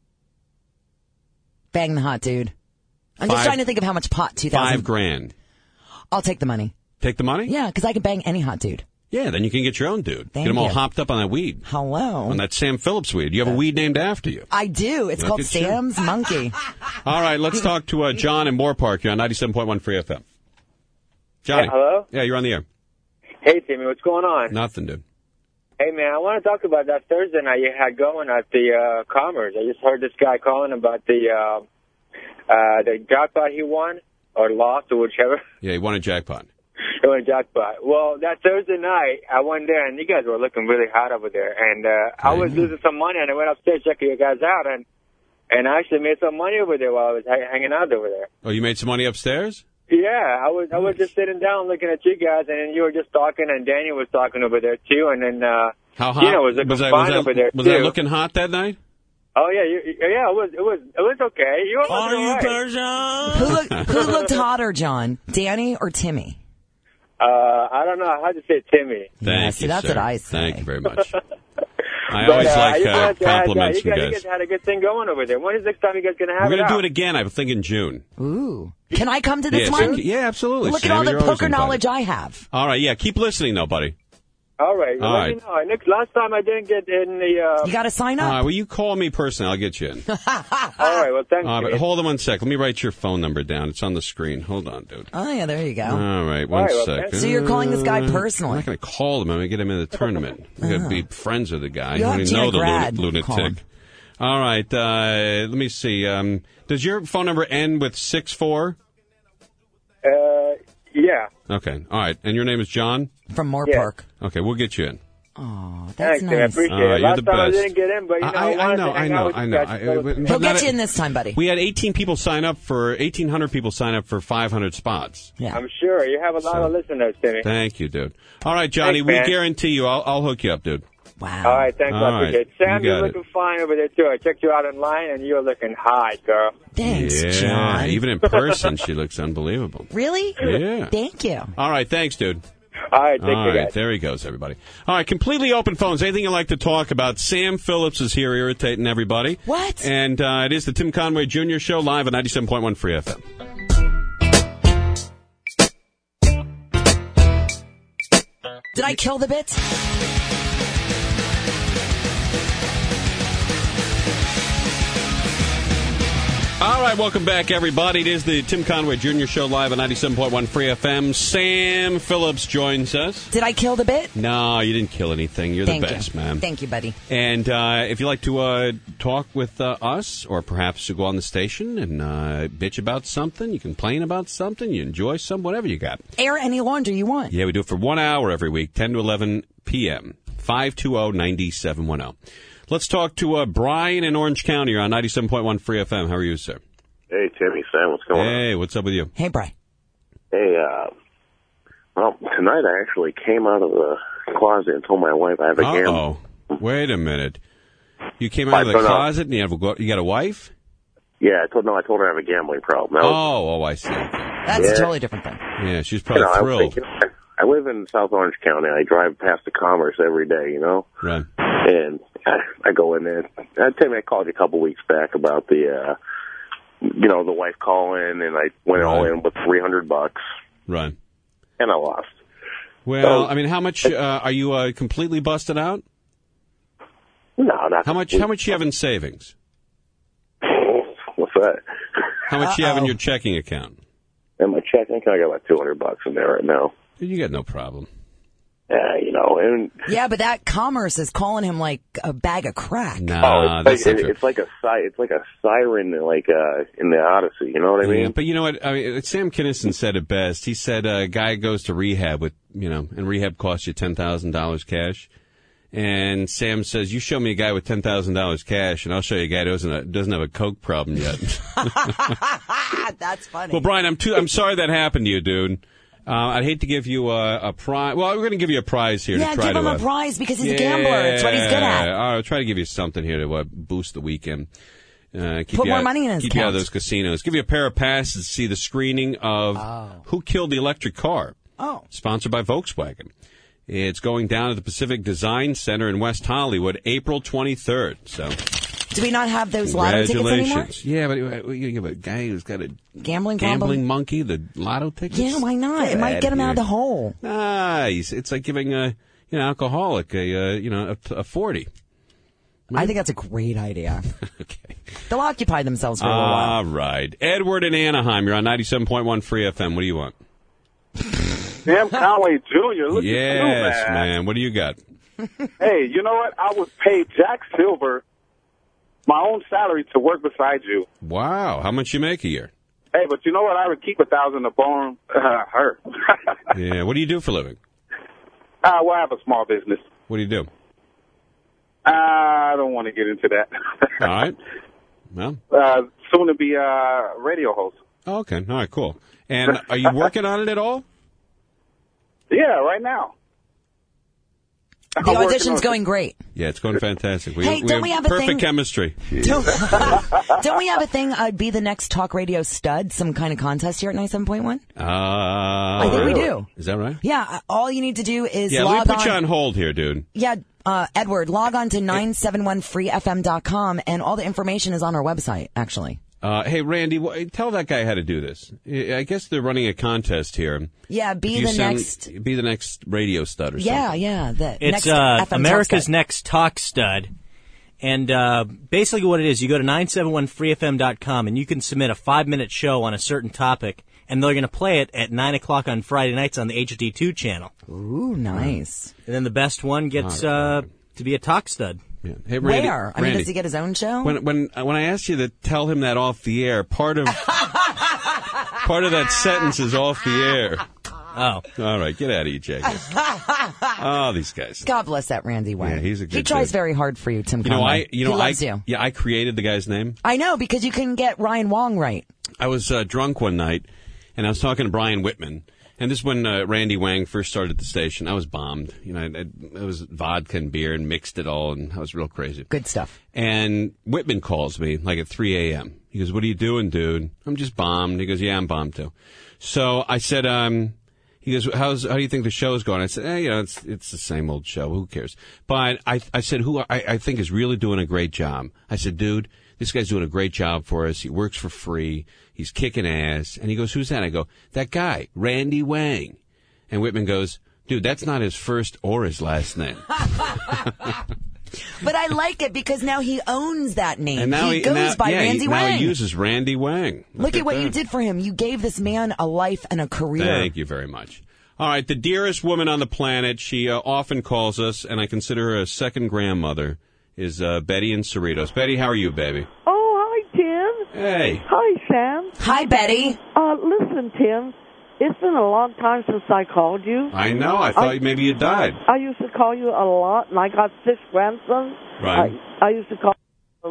Speaker 3: Bang the hot dude. I'm
Speaker 2: Five-
Speaker 3: just trying to think of how much pot two thousand.
Speaker 2: Five grand.
Speaker 3: I'll take the money.
Speaker 2: Take the money?
Speaker 3: Yeah, because I can bang any hot dude.
Speaker 2: Yeah, then you can get your own dude.
Speaker 3: Thank
Speaker 2: get them all
Speaker 3: you.
Speaker 2: hopped up on that weed.
Speaker 3: Hello.
Speaker 2: On that Sam Phillips weed. You have a weed named after you.
Speaker 3: I do. It's
Speaker 2: Look
Speaker 3: called
Speaker 2: at you.
Speaker 3: Sam's Monkey.
Speaker 2: All right, let's talk to uh, John in Moore Park. You're on ninety-seven point one Free F M. Johnny.
Speaker 13: Yeah, hello?
Speaker 2: Yeah, you're on the air.
Speaker 13: Hey, Timmy, what's going on?
Speaker 2: Nothing, dude.
Speaker 13: Hey, man, I want to talk about that Thursday night you had going at the uh, Commerce. I just heard this guy calling about the uh, uh, the jackpot he won, or lost, or whichever.
Speaker 2: Yeah, he won a jackpot.
Speaker 13: He won a jackpot. Well, that Thursday night, I went there, and you guys were looking really hot over there. And uh, I was losing some money, and I went upstairs checking you guys out, and and I actually made some money over there while I was ha- hanging out over there.
Speaker 2: Oh, you made some money upstairs?
Speaker 13: Yeah, I was I was just sitting down looking at you guys, and then you were just talking, and Daniel was talking over there too, and then uh,
Speaker 2: How hot?
Speaker 13: Gina was looking
Speaker 2: was I,
Speaker 13: fine
Speaker 2: was I,
Speaker 13: over there
Speaker 2: was
Speaker 13: too.
Speaker 2: I looking hot that night?
Speaker 13: Oh yeah, you, yeah, it was it was it was okay. You were
Speaker 12: Are
Speaker 13: looking
Speaker 12: you
Speaker 13: all right.
Speaker 12: Persian?
Speaker 3: who, look, who looked hotter, John? Danny or Timmy?
Speaker 13: Uh, I don't know. I had to say Timmy.
Speaker 2: Thank
Speaker 3: Yeah,
Speaker 2: you,
Speaker 3: see, that's
Speaker 2: sir.
Speaker 3: what I say.
Speaker 2: Thank you very much. I
Speaker 13: But,
Speaker 2: always
Speaker 13: uh,
Speaker 2: like
Speaker 13: you
Speaker 2: uh,
Speaker 13: guys had,
Speaker 2: compliments
Speaker 13: uh,
Speaker 2: from
Speaker 13: you guys,
Speaker 2: guys.
Speaker 13: You guys had a good thing going over there. When is the next time you guys going to have
Speaker 2: We're
Speaker 13: it
Speaker 2: going to do
Speaker 13: out?
Speaker 2: it again, I think, in June.
Speaker 3: Ooh. Can I come to this
Speaker 2: yeah,
Speaker 3: one?
Speaker 2: so- yeah, absolutely.
Speaker 3: Look
Speaker 2: Sammy,
Speaker 3: at all the
Speaker 2: you're always
Speaker 3: poker
Speaker 2: invited.
Speaker 3: knowledge I have.
Speaker 2: All right, yeah, keep listening, though, buddy.
Speaker 13: All right.
Speaker 2: All
Speaker 13: let
Speaker 2: right.
Speaker 13: me know. Next, last time I didn't get in the... Uh...
Speaker 3: You got to sign
Speaker 2: All
Speaker 3: up.
Speaker 2: right, well, you call me personally. I'll get you in.
Speaker 13: All right. Well, thanks.
Speaker 2: Uh, but
Speaker 13: man.
Speaker 2: hold on one sec. Let me write your phone number down. It's on the screen. Hold on, dude.
Speaker 3: Oh, yeah, there you go.
Speaker 2: All right, one
Speaker 13: All right, well,
Speaker 2: sec.
Speaker 13: thanks.
Speaker 3: So you're calling this guy
Speaker 2: Uh,
Speaker 3: personally?
Speaker 2: I'm not going to call him. I'm going to get him in the tournament. I'm going to be friends with the guy.
Speaker 3: You'll
Speaker 2: I
Speaker 3: have
Speaker 2: don't even
Speaker 3: Gina
Speaker 2: know the
Speaker 3: Grad
Speaker 2: lunatic.
Speaker 3: call him.
Speaker 2: All right, uh, let me see. Um, does your phone number end with six four?
Speaker 13: Uh, yeah.
Speaker 2: Okay, all right. And your name is John?
Speaker 3: From Moore
Speaker 13: Yeah.
Speaker 3: Park.
Speaker 2: Okay, we'll get you in.
Speaker 3: Oh, that's
Speaker 13: Thanks, man. I
Speaker 3: nice.
Speaker 13: appreciate
Speaker 2: All right,
Speaker 13: it.
Speaker 2: you're
Speaker 13: Last
Speaker 2: the
Speaker 13: time I
Speaker 2: best.
Speaker 13: didn't get in, but, you know,
Speaker 2: I,
Speaker 13: I,
Speaker 2: I
Speaker 13: wanted
Speaker 2: know,
Speaker 13: to
Speaker 2: I
Speaker 13: hang
Speaker 2: know,
Speaker 13: out with
Speaker 2: I
Speaker 13: you
Speaker 2: know.
Speaker 13: guys.
Speaker 2: I-
Speaker 13: So-
Speaker 2: uh, but
Speaker 3: He'll
Speaker 2: not
Speaker 3: get
Speaker 2: a-
Speaker 3: you in this time, buddy.
Speaker 2: We had eighteen people sign up for eighteen hundred people sign up for five hundred spots.
Speaker 3: Yeah.
Speaker 13: I'm sure. You have a lot
Speaker 2: So-
Speaker 13: of listeners, Timmy.
Speaker 2: Thank you, dude. All right, Johnny,
Speaker 13: Thanks,
Speaker 2: we
Speaker 13: man.
Speaker 2: guarantee you, I'll, I'll hook you up, dude.
Speaker 3: Wow.
Speaker 13: All right. Thanks.
Speaker 2: All
Speaker 13: I appreciate it.
Speaker 2: right.
Speaker 13: Sam,
Speaker 2: You
Speaker 13: you're
Speaker 2: got
Speaker 13: looking fine over there, too. I checked you out online, and you're looking hot, girl.
Speaker 3: Thanks,
Speaker 2: yeah,
Speaker 3: John.
Speaker 2: even in person, she looks unbelievable.
Speaker 3: Really?
Speaker 2: Yeah.
Speaker 3: Thank you.
Speaker 2: All right, thanks, dude.
Speaker 13: All right. Take
Speaker 2: All
Speaker 13: care,
Speaker 2: right,
Speaker 13: guys.
Speaker 2: there he goes, everybody. All right, completely open phones. Anything you'd like to talk about? Sam Phillips is here irritating everybody.
Speaker 3: What?
Speaker 2: And uh, it is the Tim Conway Junior Show live at ninety-seven point one Free F M.
Speaker 3: Did I kill the bit?
Speaker 2: All right, welcome back, everybody. It is the Tim Conway Junior Show live on ninety-seven point one Free F M. Sam Phillips joins us.
Speaker 3: Did I kill the bit?
Speaker 2: No, you didn't kill anything. You're
Speaker 3: Thank
Speaker 2: the best,
Speaker 3: you.
Speaker 2: man.
Speaker 3: Thank you, buddy.
Speaker 2: And uh, if you'd like to uh, talk with uh, us, or perhaps to go on the station and uh, bitch about something, you complain about something, you enjoy some, whatever you got.
Speaker 3: Air any laundry you want.
Speaker 2: Yeah, we do it for one hour every week, ten to eleven p.m., five two zero, nine seven one zero. Let's talk to uh, Brian in Orange County. You're on ninety-seven point one Free F M. How are you, sir?
Speaker 14: Hey, Timmy, Sam, what's going on?
Speaker 2: Hey, what's up with you?
Speaker 3: Hey, Brian.
Speaker 14: Hey, uh, well, tonight I actually came out of the closet and told my wife I have a gamble.
Speaker 2: Uh-oh. Wait a minute. You came out of the closet and you have a, you got a wife?
Speaker 14: Yeah, I told no, I told her I have a gambling problem. That was,
Speaker 2: oh, oh, I see. Okay.
Speaker 3: That's
Speaker 14: Yeah.
Speaker 3: a totally different thing.
Speaker 2: Yeah, she's probably
Speaker 14: you know, I was
Speaker 2: thrilled.
Speaker 14: thinking, I live in South Orange County. I drive past the Commerce every day, you know?
Speaker 2: Right.
Speaker 14: And I, I go in there. I tell you, I called you a couple weeks back about the, uh, you know, the wife calling, and I went all in with three hundred bucks.
Speaker 2: Right.
Speaker 14: And I lost.
Speaker 2: Well,
Speaker 14: So-
Speaker 2: I mean, how much uh, are you uh, completely busted out?
Speaker 14: No, not
Speaker 2: How much? How much you have in savings?
Speaker 14: What's that?
Speaker 2: How much you have in your checking account?
Speaker 14: In my checking account, I got about two hundred bucks in there right now.
Speaker 2: You got no problem.
Speaker 14: Yeah, you know, and
Speaker 3: Yeah, but that Commerce is calling him like a bag of crack.
Speaker 2: Nah,
Speaker 14: oh,
Speaker 2: that's
Speaker 14: it's
Speaker 2: not
Speaker 14: like,
Speaker 2: true.
Speaker 14: it's like a si- it's like a siren, like uh, in the Odyssey. You know what I mean?
Speaker 2: Yeah, but you know what? I mean, Sam Kinison said it best. He said uh, a guy goes to rehab with, you know, and rehab costs you ten thousand dollars cash. And Sam says, you show me a guy with ten thousand dollars cash, and I'll show you a guy who doesn't, doesn't have a coke problem yet.
Speaker 3: That's funny.
Speaker 2: Well, Brian, I'm too, I'm sorry that happened to you, dude. Uh, I'd hate to give you a, a prize. Well, we're going to give you a prize here
Speaker 3: yeah,
Speaker 2: to try
Speaker 3: give him
Speaker 2: to.
Speaker 3: a
Speaker 2: uh,
Speaker 3: prize because he's
Speaker 2: yeah,
Speaker 3: a gambler. It's what he's good at.
Speaker 2: All right, I'll try to give you something here to uh, boost the weekend. Uh, keep
Speaker 3: Put
Speaker 2: you
Speaker 3: more
Speaker 2: out,
Speaker 3: money in his
Speaker 2: Keep you out of
Speaker 3: account.
Speaker 2: those casinos. Give you a pair of passes to see the screening of Who Killed the Electric Car.
Speaker 3: Oh.
Speaker 2: Sponsored by Volkswagen. It's going down at the Pacific Design Center in West Hollywood, April twenty-third. So,
Speaker 3: Do we not have those lotto tickets anymore?
Speaker 2: congratulations. Yeah, but uh, you have a guy who's got a
Speaker 3: Gambling
Speaker 2: gambling
Speaker 3: problem?
Speaker 2: monkey, the lotto tickets.
Speaker 3: Yeah, why not?
Speaker 2: Get
Speaker 3: It might
Speaker 2: outta
Speaker 3: get him out of
Speaker 2: here.
Speaker 3: the hole.
Speaker 2: Nice. It's like giving a you know alcoholic a uh, you know a, a forty.
Speaker 3: I think that's a great idea. Okay. They'll occupy themselves for a little while.
Speaker 2: All right, Edward in Anaheim. You're on ninety-seven point one Free F M. What do you want?
Speaker 11: Sam Conway Junior Look
Speaker 2: yes,
Speaker 11: at you, man.
Speaker 2: man. What do you got?
Speaker 11: Hey, you know what? I would pay Jack Silver my own salary to work beside you.
Speaker 2: Wow, how much you make a year?
Speaker 11: Hey, but you know what? I would keep a thousand to bone uh, her.
Speaker 2: Yeah. What do you do for a living?
Speaker 11: uh, well, I have a small business.
Speaker 2: What do you do?
Speaker 11: I don't want to get into that.
Speaker 2: All right. Well.
Speaker 11: Uh, soon to be a radio host.
Speaker 2: Oh, okay. All right. Cool. And are you working on it at all?
Speaker 11: Yeah, right now.
Speaker 3: The
Speaker 11: I'm working
Speaker 3: audition's
Speaker 11: on-
Speaker 3: going great.
Speaker 2: Yeah, it's going fantastic. We,
Speaker 3: Hey,
Speaker 2: we
Speaker 3: don't we have a
Speaker 2: perfect
Speaker 3: thing-
Speaker 2: chemistry.
Speaker 3: Don't, don't we have a thing, uh, be the next talk radio stud, some kind of contest here at ninety-seven point one?
Speaker 2: Uh,
Speaker 3: I think we do.
Speaker 2: Is that right?
Speaker 3: Yeah, uh, all you need to do is
Speaker 2: Yeah, let
Speaker 3: log
Speaker 2: me put
Speaker 3: on.
Speaker 2: you on hold here, dude.
Speaker 3: Yeah, uh, Edward, log on to nine seven one free f m dot com, and all the information is on our website, actually.
Speaker 2: Uh, hey, Randy, wh- tell that guy how to do this. I I guess they're running a contest here.
Speaker 3: Yeah, be
Speaker 2: If you
Speaker 3: the
Speaker 2: send-
Speaker 3: next...
Speaker 2: Be the next radio stud or
Speaker 3: Yeah,
Speaker 2: something.
Speaker 3: yeah, the
Speaker 12: It's
Speaker 3: next
Speaker 12: uh,
Speaker 3: F M
Speaker 12: America's
Speaker 3: talk
Speaker 12: Next Talk Stud. And uh, basically what it is, you go to nine seven one free f m dot com and you can submit a five-minute show on a certain topic, and they're going to play it at nine o'clock on Friday nights on the H D two channel.
Speaker 3: Ooh, nice.
Speaker 12: And then the best one gets
Speaker 2: Not a
Speaker 12: uh, to be a talk stud.
Speaker 2: Yeah. Hey, Randy,
Speaker 3: Where? I mean,
Speaker 2: Randy,
Speaker 3: does he get his own show?
Speaker 2: When when when I asked you to tell him that off the air, part of part of that sentence is off the air.
Speaker 12: Oh,
Speaker 2: all right, get out of here, Jackers. Oh, these guys.
Speaker 3: God bless that Randy Wang.
Speaker 2: Yeah, he's a good
Speaker 3: He tries
Speaker 2: dude.
Speaker 3: very hard for you, Tim
Speaker 2: You know,
Speaker 3: Conway.
Speaker 2: I you know
Speaker 3: he loves
Speaker 2: I
Speaker 3: you.
Speaker 2: yeah I created the guy's name.
Speaker 3: I know, because you can get Ryan Wong right.
Speaker 2: I was uh, drunk one night, and I was talking to Brian Whitman. And this is when uh, Randy Wang first started the station. I was bombed. You know, it, it was vodka and beer and mixed it all, and I was real crazy.
Speaker 3: Good stuff.
Speaker 2: And Whitman calls me, like, at three a.m. He goes, "What are you doing, dude?" I'm just bombed. He goes, "Yeah, I'm bombed, too." So I said, um... He goes, How's, how do you think the show's going? I said, eh, you know, it's it's the same old show. Who cares? But I I said, who I, I think is really doing a great job. I said, dude, this guy's doing a great job for us. He works for free. He's kicking ass. And he goes, who's that? I go, that guy, Randy Wang. And Whitman goes, dude, that's not his first or his last name.
Speaker 3: But I like it because now he owns that name.
Speaker 2: And now
Speaker 3: he,
Speaker 2: he,
Speaker 3: goes
Speaker 2: now,
Speaker 3: by
Speaker 2: yeah,
Speaker 3: Randy
Speaker 2: he,
Speaker 3: Wang.
Speaker 2: Now he uses Randy Wang.
Speaker 3: Look, at what
Speaker 2: that.
Speaker 3: you did for him. You gave this man a life and a career.
Speaker 2: Thank you very much. All right, the dearest woman on the planet. She uh, often calls us, and I consider her a second grandmother, is uh, Betty in Cerritos. Betty, how are you, baby?
Speaker 15: Oh, hi, Tim.
Speaker 2: Hey.
Speaker 15: Hi, Sam.
Speaker 3: Hi, Betty.
Speaker 15: Uh, listen, Tim. It's been a long time since I called you.
Speaker 2: I know. I thought
Speaker 15: I,
Speaker 2: maybe you died.
Speaker 15: I used to call you a lot, and I got six grandsons.
Speaker 2: Right.
Speaker 15: I, I used to call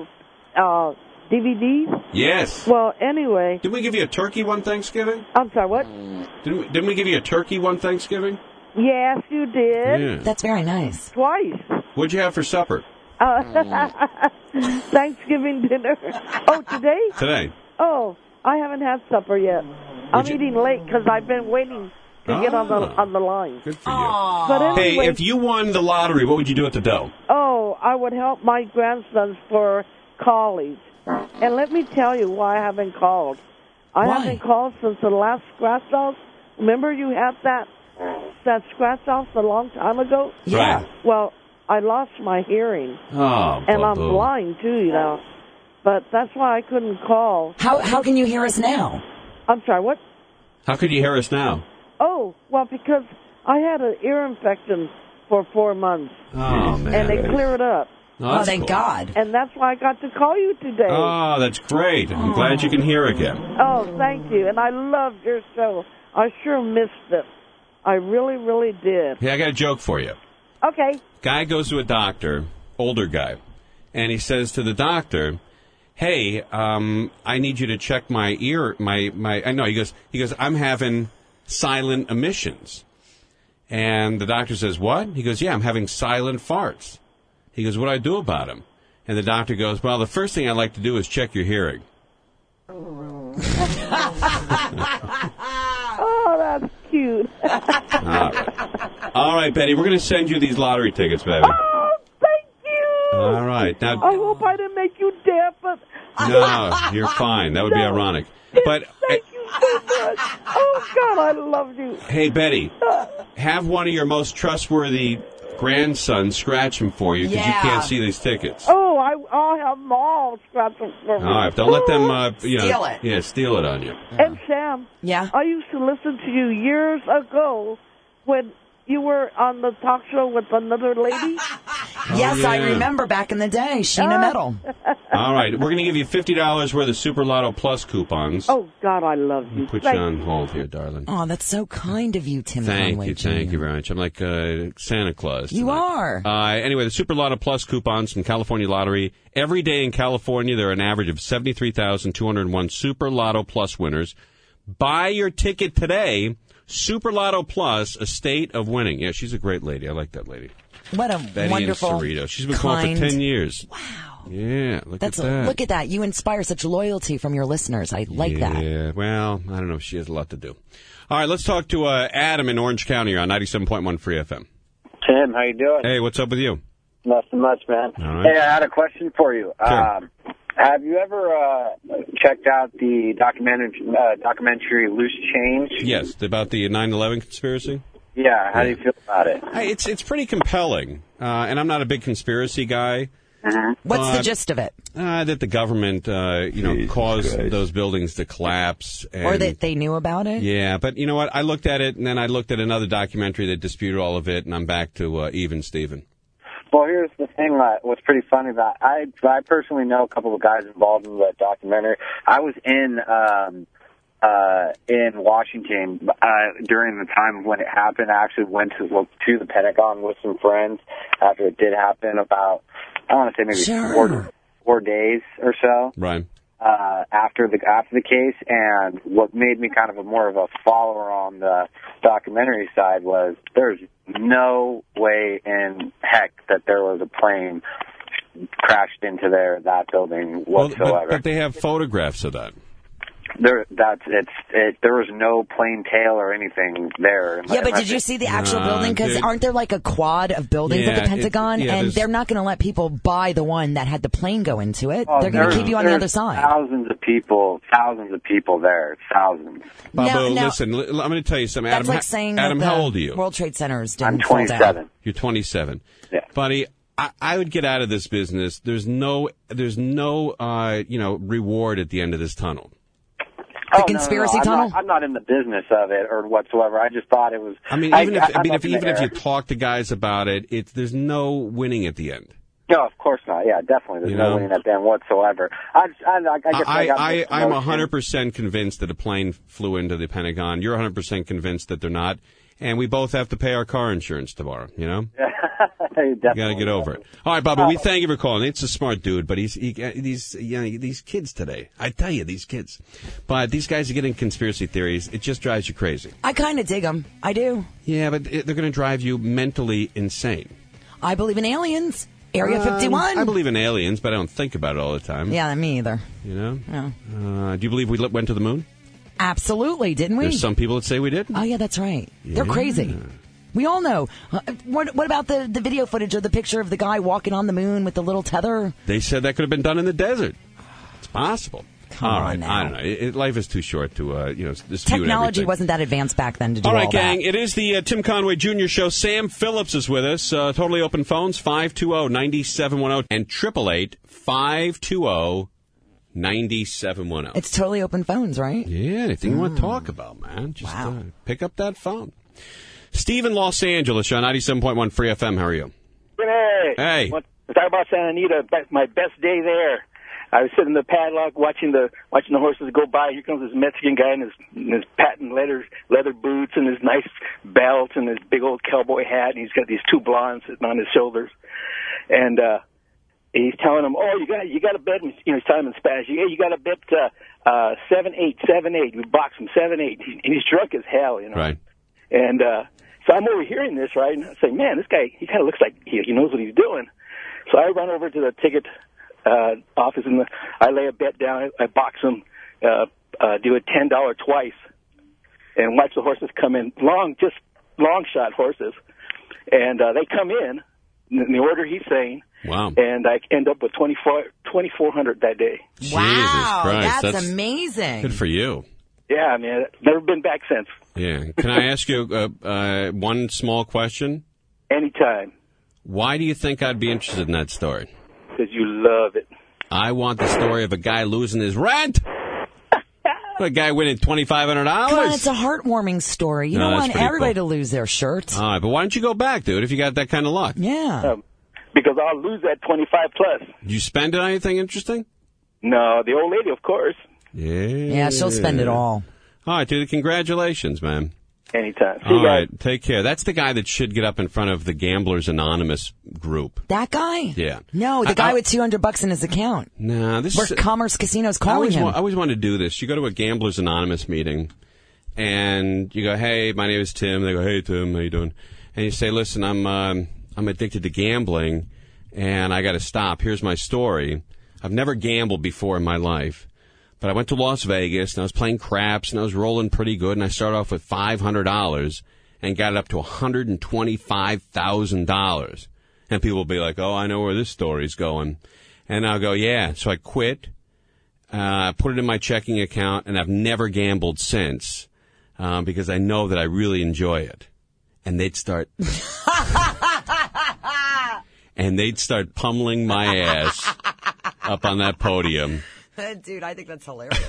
Speaker 15: uh, D V Ds.
Speaker 2: Yes.
Speaker 15: Well, anyway.
Speaker 2: Didn't we give you a turkey one Thanksgiving?
Speaker 15: I'm sorry, what?
Speaker 2: Didn't we, didn't we give you a turkey one Thanksgiving?
Speaker 15: Yes, you did.
Speaker 2: Yeah.
Speaker 3: That's very nice.
Speaker 15: Twice.
Speaker 2: What'd you have for supper?
Speaker 15: Uh, Thanksgiving dinner. Oh, today?
Speaker 2: Today.
Speaker 15: Oh, I haven't had supper yet. I'm
Speaker 2: you-
Speaker 15: eating late because I've been waiting to get on the
Speaker 2: Ah.
Speaker 15: on the line.
Speaker 2: Good for you.
Speaker 15: But anyway,
Speaker 2: Hey, if you won the lottery, what would you do with the dough?
Speaker 15: oh, I would help my grandsons for college. And let me tell you why I haven't called. I
Speaker 3: Why?
Speaker 15: haven't called since the last scratch off. Remember you had that that scratch off a long time ago?
Speaker 3: Yeah.
Speaker 2: Right.
Speaker 15: Well, I lost my hearing.
Speaker 2: Oh,
Speaker 15: And I'm
Speaker 2: boo-boo.
Speaker 15: blind too, you know. But that's why I couldn't call.
Speaker 3: How how can you hear us now?
Speaker 15: I'm sorry, what?
Speaker 2: How could you hear us now?
Speaker 15: Oh, well, because I had an ear infection for four months.
Speaker 2: Oh, man.
Speaker 15: And they cleared up.
Speaker 2: Oh, that's
Speaker 3: Oh, thank
Speaker 2: cool.
Speaker 3: God.
Speaker 15: And that's why I got to call you today.
Speaker 2: Oh, that's great. I'm glad you can hear again.
Speaker 15: Oh, thank you. And I loved your show. I sure missed it. I really, really did.
Speaker 2: Hey, I got a joke for you.
Speaker 15: Okay.
Speaker 2: Guy goes to a doctor, older guy, and he says to the doctor, "Hey, um, I need you to check my ear, my my." I know he goes. He goes. I'm having silent emissions, and the doctor says, "What?" He goes, "Yeah, I'm having silent farts." He goes, "What do I do about them?" And the doctor goes, "Well, the first thing I like to do is check your hearing."
Speaker 15: Oh, that's cute.
Speaker 2: All right, all right, Betty. We're going to send you these lottery tickets, baby.
Speaker 15: Oh, thank you.
Speaker 2: All right, now.
Speaker 15: I hope I didn't make you deaf, but
Speaker 2: No, you're fine. That would be
Speaker 15: No.
Speaker 2: ironic. But
Speaker 15: thank you so much. Oh, God, I love you.
Speaker 2: hey, Betty, have one of your most trustworthy grandsons scratch them for you because you
Speaker 3: Yeah.
Speaker 2: can't see these tickets.
Speaker 15: Oh, I, I'll have them all scratched up for me.
Speaker 2: All right, don't let them, uh, you know,
Speaker 3: Steal it.
Speaker 2: yeah, steal it on you.
Speaker 15: And Sam,
Speaker 3: Yeah.
Speaker 15: I used to listen to you years ago when you were on the talk show with another lady.
Speaker 3: Yes, I
Speaker 2: yeah.
Speaker 3: remember back in the day. Sheena Metal.
Speaker 2: All right, we're going to give you fifty dollars worth of Super Lotto Plus coupons.
Speaker 15: Oh, God, I love you.
Speaker 2: Put
Speaker 15: Thank
Speaker 2: you on hold here, darling.
Speaker 3: Oh, that's so kind of you, Tim
Speaker 2: Thank
Speaker 3: Conway
Speaker 2: you, thank
Speaker 3: Junior
Speaker 2: you very much. I'm like uh, Santa Claus.
Speaker 3: You
Speaker 2: tonight.
Speaker 3: are.
Speaker 2: Uh, anyway, the Super Lotto Plus coupons from California Lottery. Every day in California, there are an average of seventy-three thousand two hundred one Super Lotto Plus winners. Buy your ticket today. Super Lotto Plus, a state of winning. Yeah, she's a great lady. I like that lady.
Speaker 3: What a
Speaker 2: Betty
Speaker 3: wonderful,
Speaker 2: and Cerritos. She's been calling
Speaker 3: kind.
Speaker 2: for ten years.
Speaker 3: Wow.
Speaker 2: Yeah, look
Speaker 3: That's
Speaker 2: at
Speaker 3: a,
Speaker 2: that.
Speaker 3: look at that. You inspire such loyalty from your listeners. I like
Speaker 2: yeah,
Speaker 3: that.
Speaker 2: Yeah, well, I don't know. She has a lot to do. All right, let's talk to uh, Adam in Orange County on ninety-seven point one Free F M.
Speaker 16: Tim, how you doing?
Speaker 2: Hey, what's up with you?
Speaker 16: Nothing much, man.
Speaker 2: All right.
Speaker 16: Hey, I had a question for you.
Speaker 2: Sure.
Speaker 16: Um, have you ever uh, checked out the documentary, uh, documentary Loose Change?
Speaker 2: Yes, about the nine eleven conspiracy?
Speaker 16: Yeah, how do you feel about it?
Speaker 2: Hey, It's it's pretty compelling, uh, and I'm not a big conspiracy guy.
Speaker 3: What's the
Speaker 2: Uh,
Speaker 3: gist of it?
Speaker 2: Uh, that the government, uh, you know,
Speaker 3: Jesus
Speaker 2: caused
Speaker 3: Christ.
Speaker 2: those buildings to collapse. And,
Speaker 3: Or that they knew about it?
Speaker 2: Yeah, but you know what? I looked at it, and then I looked at another documentary that disputed all of it, and I'm back to uh, even Steven.
Speaker 16: Well, here's the thing that what's pretty funny about I I personally know a couple of guys involved in that documentary. I was in um uh in Washington uh during the time when it happened. I actually went to look to the Pentagon with some friends after it did happen about I want to say maybe
Speaker 3: Sure.
Speaker 16: four four days or so.
Speaker 2: Right.
Speaker 16: Uh, after the after the case, and what made me kind of a more of a follower on the documentary side was there's no way in heck that there was a plane crashed into there that building
Speaker 2: Well,
Speaker 16: whatsoever.
Speaker 2: but, but they have photographs of that.
Speaker 16: There, that's it's it. There was no plane tail or anything there.
Speaker 3: Yeah, but did you see the actual
Speaker 2: Nah,
Speaker 3: building? Because
Speaker 2: dude.
Speaker 3: aren't there like a quad of buildings
Speaker 2: Yeah,
Speaker 3: at the
Speaker 2: it-
Speaker 3: Pentagon?
Speaker 2: yeah,
Speaker 3: and
Speaker 2: there's-
Speaker 3: they're not going to let people buy the one that had the plane go into it.
Speaker 16: Oh,
Speaker 3: they're going to
Speaker 16: there's-
Speaker 3: keep you on the other
Speaker 16: there's
Speaker 3: side.
Speaker 16: Thousands of people, thousands of people there, thousands.
Speaker 2: Babu,
Speaker 3: Now- now-
Speaker 2: listen, l- I'm going to tell you something.
Speaker 3: That's
Speaker 2: Adam,
Speaker 3: like
Speaker 2: ha-
Speaker 3: saying
Speaker 2: Adam,
Speaker 3: that
Speaker 2: how
Speaker 3: the
Speaker 2: old are you?
Speaker 3: World Trade Centers
Speaker 16: I'm
Speaker 3: didn't fall down.
Speaker 16: twenty-seven.
Speaker 2: You're twenty-seven.
Speaker 16: Yeah.
Speaker 2: Buddy, I, I would get out of this business. There's no, there's no, uh, you know, reward at the end of this tunnel.
Speaker 16: Oh,
Speaker 3: The conspiracy
Speaker 16: no, no, no. I'm
Speaker 3: tunnel?
Speaker 16: Not, I'm not in the business of it or whatsoever. I just thought it was.
Speaker 2: I mean, even if I,
Speaker 16: I'm
Speaker 2: mean,
Speaker 16: up
Speaker 2: if
Speaker 16: in the
Speaker 2: even if
Speaker 16: air.
Speaker 2: you talk to guys about it, it's there's no winning at the end.
Speaker 16: No, of course not. Yeah, definitely. There's
Speaker 2: You
Speaker 16: no
Speaker 2: know?
Speaker 16: winning at the end whatsoever. I, I, I guess I,
Speaker 2: I,
Speaker 16: got
Speaker 2: I,
Speaker 16: mixed
Speaker 2: I'm
Speaker 16: emotions.
Speaker 2: one hundred percent convinced that a plane flew into the Pentagon. You're one hundred percent convinced that they're not. And we both have to pay our car insurance tomorrow, you know? You got to get over it. All right, Bubba, we thank you for calling. It's a smart dude, but he's he, these you know, these kids today. I tell you, these kids. But these guys are getting conspiracy theories. It just drives you crazy.
Speaker 3: I kind of dig them. I do.
Speaker 2: Yeah, but it, they're going to drive you mentally insane.
Speaker 3: I believe in aliens. Area
Speaker 2: Um,
Speaker 3: fifty-one.
Speaker 2: I believe in aliens, but I don't think about it all the time.
Speaker 3: Yeah, me either.
Speaker 2: You know?
Speaker 3: No.
Speaker 2: Uh, do you believe we went to the moon?
Speaker 3: Absolutely, didn't we?
Speaker 2: There's some people that say we did.
Speaker 3: Oh, yeah, that's right. They're
Speaker 2: Yeah.
Speaker 3: crazy. We all know. Uh, what, what about the, the video footage or the picture of the guy walking on the moon with the little tether?
Speaker 2: They said that could have been done in the desert. It's possible.
Speaker 3: Come
Speaker 2: all
Speaker 3: on
Speaker 2: right,
Speaker 3: now.
Speaker 2: I don't know. It, it, life is too short to, uh, you know, dispute
Speaker 3: Technology
Speaker 2: everything.
Speaker 3: wasn't that advanced back then to do
Speaker 2: All
Speaker 3: all,
Speaker 2: right, gang.
Speaker 3: that.
Speaker 2: It is the uh, Tim Conway Junior Show. Sam Phillips is with us. Uh, totally open phones, five two zero, nine seven one zero and eight eight eight, five two zero, nine seven one zero.
Speaker 3: It's totally open phones, right?
Speaker 2: Yeah, anything you want to talk about, man. Just uh, pick up that phone. Steve in Los Angeles, you're on ninety-seven point one Free F M. How are you?
Speaker 17: Hey.
Speaker 2: Hey.
Speaker 17: What, talk about Santa Anita. be- My best day there. I was sitting in the padlock watching the watching the horses go by. Here comes this Mexican guy in his, in his patent leather leather boots and his nice belt and his big old cowboy hat. And he's got these two blondes sitting on his shoulders. And uh, he's telling them, "Oh, you got you got to bet." You know, he's telling them in Spanish. Yeah, you got to bet uh, uh, seven eight, seven eight. We box him seven eight. He, he's drunk as hell, you know.
Speaker 2: Right.
Speaker 17: And uh, so I'm overhearing this, right? And I say, man, this guy, he kind of looks like he, he knows what he's doing. So I run over to the ticket uh, office and the, I lay a bet down. I, I box him, uh, uh, do a ten dollar twice, and watch the horses come in. Long, just long shot horses. And uh, they come in in the order he's saying.
Speaker 2: Wow.
Speaker 17: And I end up with twenty-four hundred that day.
Speaker 3: Wow,
Speaker 2: Christ,
Speaker 3: that's,
Speaker 2: that's
Speaker 3: amazing.
Speaker 2: Good for you.
Speaker 17: Yeah, man. Never been back since.
Speaker 2: Yeah. Can I ask you uh, uh, one small question?
Speaker 17: Anytime.
Speaker 2: Why do you think I'd be interested in that story?
Speaker 17: Because you love it.
Speaker 2: I want the story of a guy losing his rent. A guy winning twenty-five hundred dollars.
Speaker 3: Come on, it's a heartwarming story. You
Speaker 2: No,
Speaker 3: don't
Speaker 2: that's
Speaker 3: want
Speaker 2: pretty
Speaker 3: everybody
Speaker 2: cool.
Speaker 3: to lose their shirt.
Speaker 2: All right, but why don't you go back, dude, if you got that kind of luck?
Speaker 3: Yeah.
Speaker 17: Um, because I'll lose that twenty-five plus.
Speaker 2: Did you spend it on anything interesting?
Speaker 17: No, the old lady, of course.
Speaker 2: Yeah.
Speaker 3: Yeah, she'll spend it all.
Speaker 2: All right, dude, congratulations, man.
Speaker 17: Anytime. See
Speaker 2: All
Speaker 17: you guys.
Speaker 2: right, take care. That's the guy that should get up in front of the Gamblers Anonymous group.
Speaker 3: That guy?
Speaker 2: Yeah.
Speaker 3: No, the
Speaker 2: I-
Speaker 3: guy
Speaker 2: I-
Speaker 3: with two hundred bucks in his account.
Speaker 2: Nah, this
Speaker 3: Where
Speaker 2: is...
Speaker 3: Commerce Casino's
Speaker 2: I
Speaker 3: calling
Speaker 2: always,
Speaker 3: him.
Speaker 2: wa- I always wanted to do this. You go to a Gamblers Anonymous meeting, and you go, "Hey, my name is Tim." They go, "Hey, Tim, how you doing?" And you say, "Listen, I'm um, I'm addicted to gambling, and I got to stop. Here's my story. I've never gambled before in my life, but I went to Las Vegas, and I was playing craps, and I was rolling pretty good, and I started off with five hundred dollars and got it up to one hundred twenty-five thousand dollars." And people will be like, "Oh, I know where this story's going." And I'll go, "Yeah." So I quit. Uh, put it in my checking account, and I've never gambled since um, because I know that I really enjoy it. And they'd start, and they'd start pummeling my ass up on that podium.
Speaker 3: Dude, I think that's hilarious.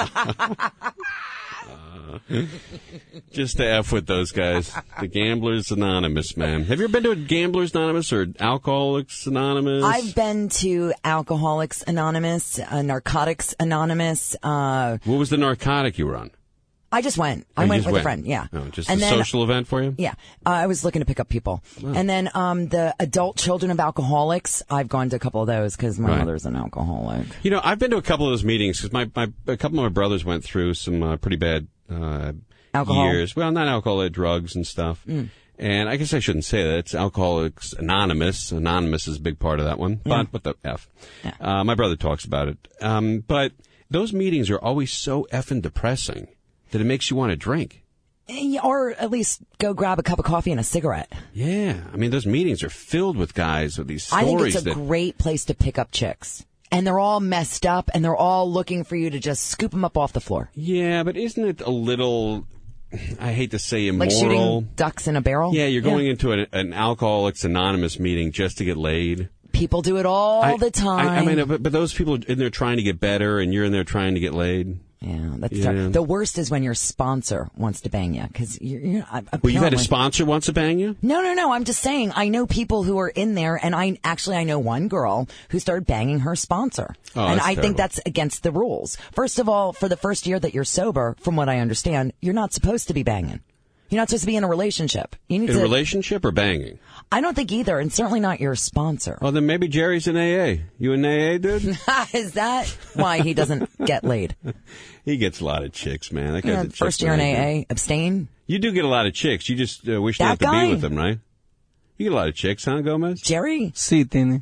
Speaker 2: Just to F with those guys. The Gamblers Anonymous, man. Have you ever been to a Gamblers Anonymous or Alcoholics Anonymous?
Speaker 3: I've been to Alcoholics Anonymous, uh, Narcotics Anonymous. Uh,
Speaker 2: What was the narcotic you were on?
Speaker 3: I just went.
Speaker 2: Oh,
Speaker 3: I
Speaker 2: you
Speaker 3: went
Speaker 2: just
Speaker 3: with
Speaker 2: went.
Speaker 3: a friend. Yeah.
Speaker 2: Oh, just
Speaker 3: And
Speaker 2: a
Speaker 3: then-
Speaker 2: social event for you?
Speaker 3: Yeah, uh, I was looking to pick up people, and then um, the adult children of alcoholics. I've gone to a couple of those because my
Speaker 2: Right.
Speaker 3: mother's an alcoholic.
Speaker 2: You know, I've been to a couple of those meetings because my, my a couple of my brothers went through some uh, pretty bad uh,
Speaker 3: Alcohol?
Speaker 2: years. Well, not alcohol, uh, drugs and stuff.
Speaker 3: Mm.
Speaker 2: And I guess I shouldn't say that. It's Alcoholics Anonymous. Anonymous is a big part of that one.
Speaker 3: Yeah.
Speaker 2: But what the F? Uh, my brother talks about it. Um, but those meetings are always so effing depressing that it makes you want to drink.
Speaker 3: Eh, Or at least go grab a cup of coffee and a cigarette.
Speaker 2: Yeah. I mean, those meetings are filled with guys with these stories
Speaker 3: I think it's a
Speaker 2: that...
Speaker 3: great place to pick up chicks. And they're all messed up, and they're all looking for you to just scoop them up off the floor.
Speaker 2: Yeah, but isn't it a little I hate to say immoral.
Speaker 3: Like shooting ducks in a barrel?
Speaker 2: Yeah, you're going into an, an Alcoholics Anonymous meeting just to get laid.
Speaker 3: People do it all
Speaker 2: I,
Speaker 3: the time.
Speaker 2: I, I mean, but, but those people are in there trying to get better, and you're in there trying to get laid.
Speaker 3: Yeah, that's
Speaker 2: Yeah.
Speaker 3: tough. The worst is when your sponsor wants to bang you because you're. you're apparently...
Speaker 2: Well, you've had a sponsor wants to bang you?
Speaker 3: No, no, no. I'm just saying. I know people who are in there, and I actually I know one girl who started banging her sponsor,
Speaker 2: Oh,
Speaker 3: and
Speaker 2: that's
Speaker 3: I
Speaker 2: terrible.
Speaker 3: think that's against the rules. First of all, for the first year that you're sober, from what I understand, you're not supposed to be banging. You're not supposed to be in a relationship. You need
Speaker 2: In a
Speaker 3: to.
Speaker 2: relationship or banging?
Speaker 3: I don't think either, and certainly not your sponsor.
Speaker 2: Oh, then maybe Jerry's in A A. You in A A, dude?
Speaker 3: Is that why he doesn't get laid?
Speaker 2: He gets a lot of chicks, man. That guy's
Speaker 3: Yeah,
Speaker 2: a chick
Speaker 3: first year in
Speaker 2: magnet.
Speaker 3: A A, abstain.
Speaker 2: You do get a lot of chicks. You just uh, wish
Speaker 3: That
Speaker 2: not to
Speaker 3: guy?
Speaker 2: be with them, right? You get a lot of chicks, huh, Gomez?
Speaker 3: Jerry,
Speaker 7: Sí, tiene.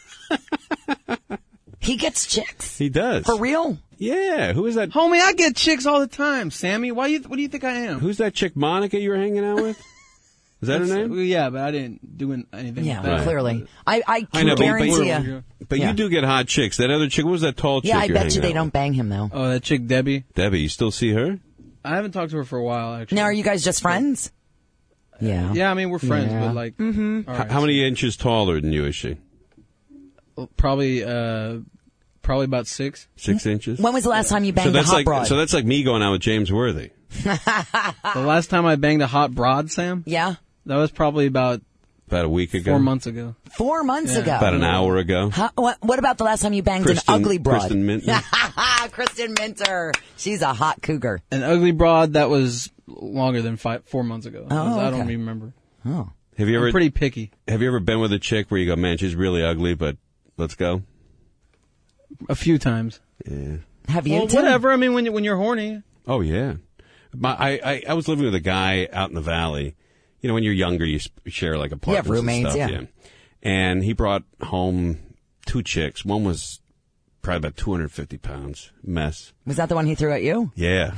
Speaker 3: he gets chicks.
Speaker 2: He does.
Speaker 3: For real?
Speaker 2: Yeah. Who is that?
Speaker 7: Homie, I get chicks all the time. Sammy, why you? What do you think I am?
Speaker 2: Who's that chick, Monica, you were hanging out with? Is that her
Speaker 7: That's-
Speaker 2: name?
Speaker 7: Yeah, but I didn't do an- anything.
Speaker 3: Yeah,
Speaker 7: with that.
Speaker 3: clearly. I, I
Speaker 2: I
Speaker 3: can
Speaker 2: know, but,
Speaker 3: guarantee
Speaker 2: but,
Speaker 3: you.
Speaker 2: but
Speaker 3: Yeah.
Speaker 2: you do get hot chicks. That other chick, what was that tall chick
Speaker 3: Yeah, I
Speaker 2: you're
Speaker 3: bet you
Speaker 2: hanging
Speaker 3: they
Speaker 2: out
Speaker 3: don't bang him, though.
Speaker 7: Oh, that chick Debbie.
Speaker 2: with? Debbie, you still see her?
Speaker 7: I haven't talked to her for a while, actually.
Speaker 3: Now, are you guys just friends? Yeah.
Speaker 7: Yeah, I mean we're friends,
Speaker 3: Yeah.
Speaker 7: but like,
Speaker 3: Mhm.
Speaker 7: all
Speaker 2: H-
Speaker 7: right,
Speaker 2: How many inches taller than you is she?
Speaker 7: probably, uh, probably about six.
Speaker 2: Six inches?
Speaker 3: When was the last time you banged
Speaker 2: so that's
Speaker 3: a hot
Speaker 2: like
Speaker 3: broad?
Speaker 2: so that's like me going out with James Worthy.
Speaker 7: The last time I banged a hot broad, Sam,
Speaker 3: Yeah.
Speaker 7: that was probably about
Speaker 2: About a week ago.
Speaker 7: four months ago.
Speaker 3: Four months
Speaker 7: Yeah.
Speaker 3: ago.
Speaker 2: About an hour ago.
Speaker 3: Huh? What, what about the last time you banged
Speaker 2: Kristen-
Speaker 3: an ugly broad?
Speaker 2: Kristen Minton.
Speaker 3: Kristen Minter. She's a hot cougar.
Speaker 7: An ugly broad that was longer than five, four months ago.
Speaker 3: Oh,
Speaker 7: I don't
Speaker 3: okay.
Speaker 7: remember.
Speaker 3: Oh.
Speaker 2: Have you ever
Speaker 7: I'm pretty picky.
Speaker 2: Have you ever been with a chick where you go, man, she's really ugly, but let's go?
Speaker 7: A few times.
Speaker 2: Yeah.
Speaker 3: Have you?
Speaker 7: Well,
Speaker 3: Tim?
Speaker 7: whatever. I mean, when you, when you're horny.
Speaker 2: Oh yeah. My, I, I I was living with a guy out in the valley. You know, when you're younger, you sp- share like apartments
Speaker 3: roommates,
Speaker 2: and stuff.
Speaker 3: yeah.
Speaker 2: And he brought home two chicks. One was probably about two hundred fifty pounds. Mess.
Speaker 3: Was that the one he threw at you?
Speaker 2: Yeah.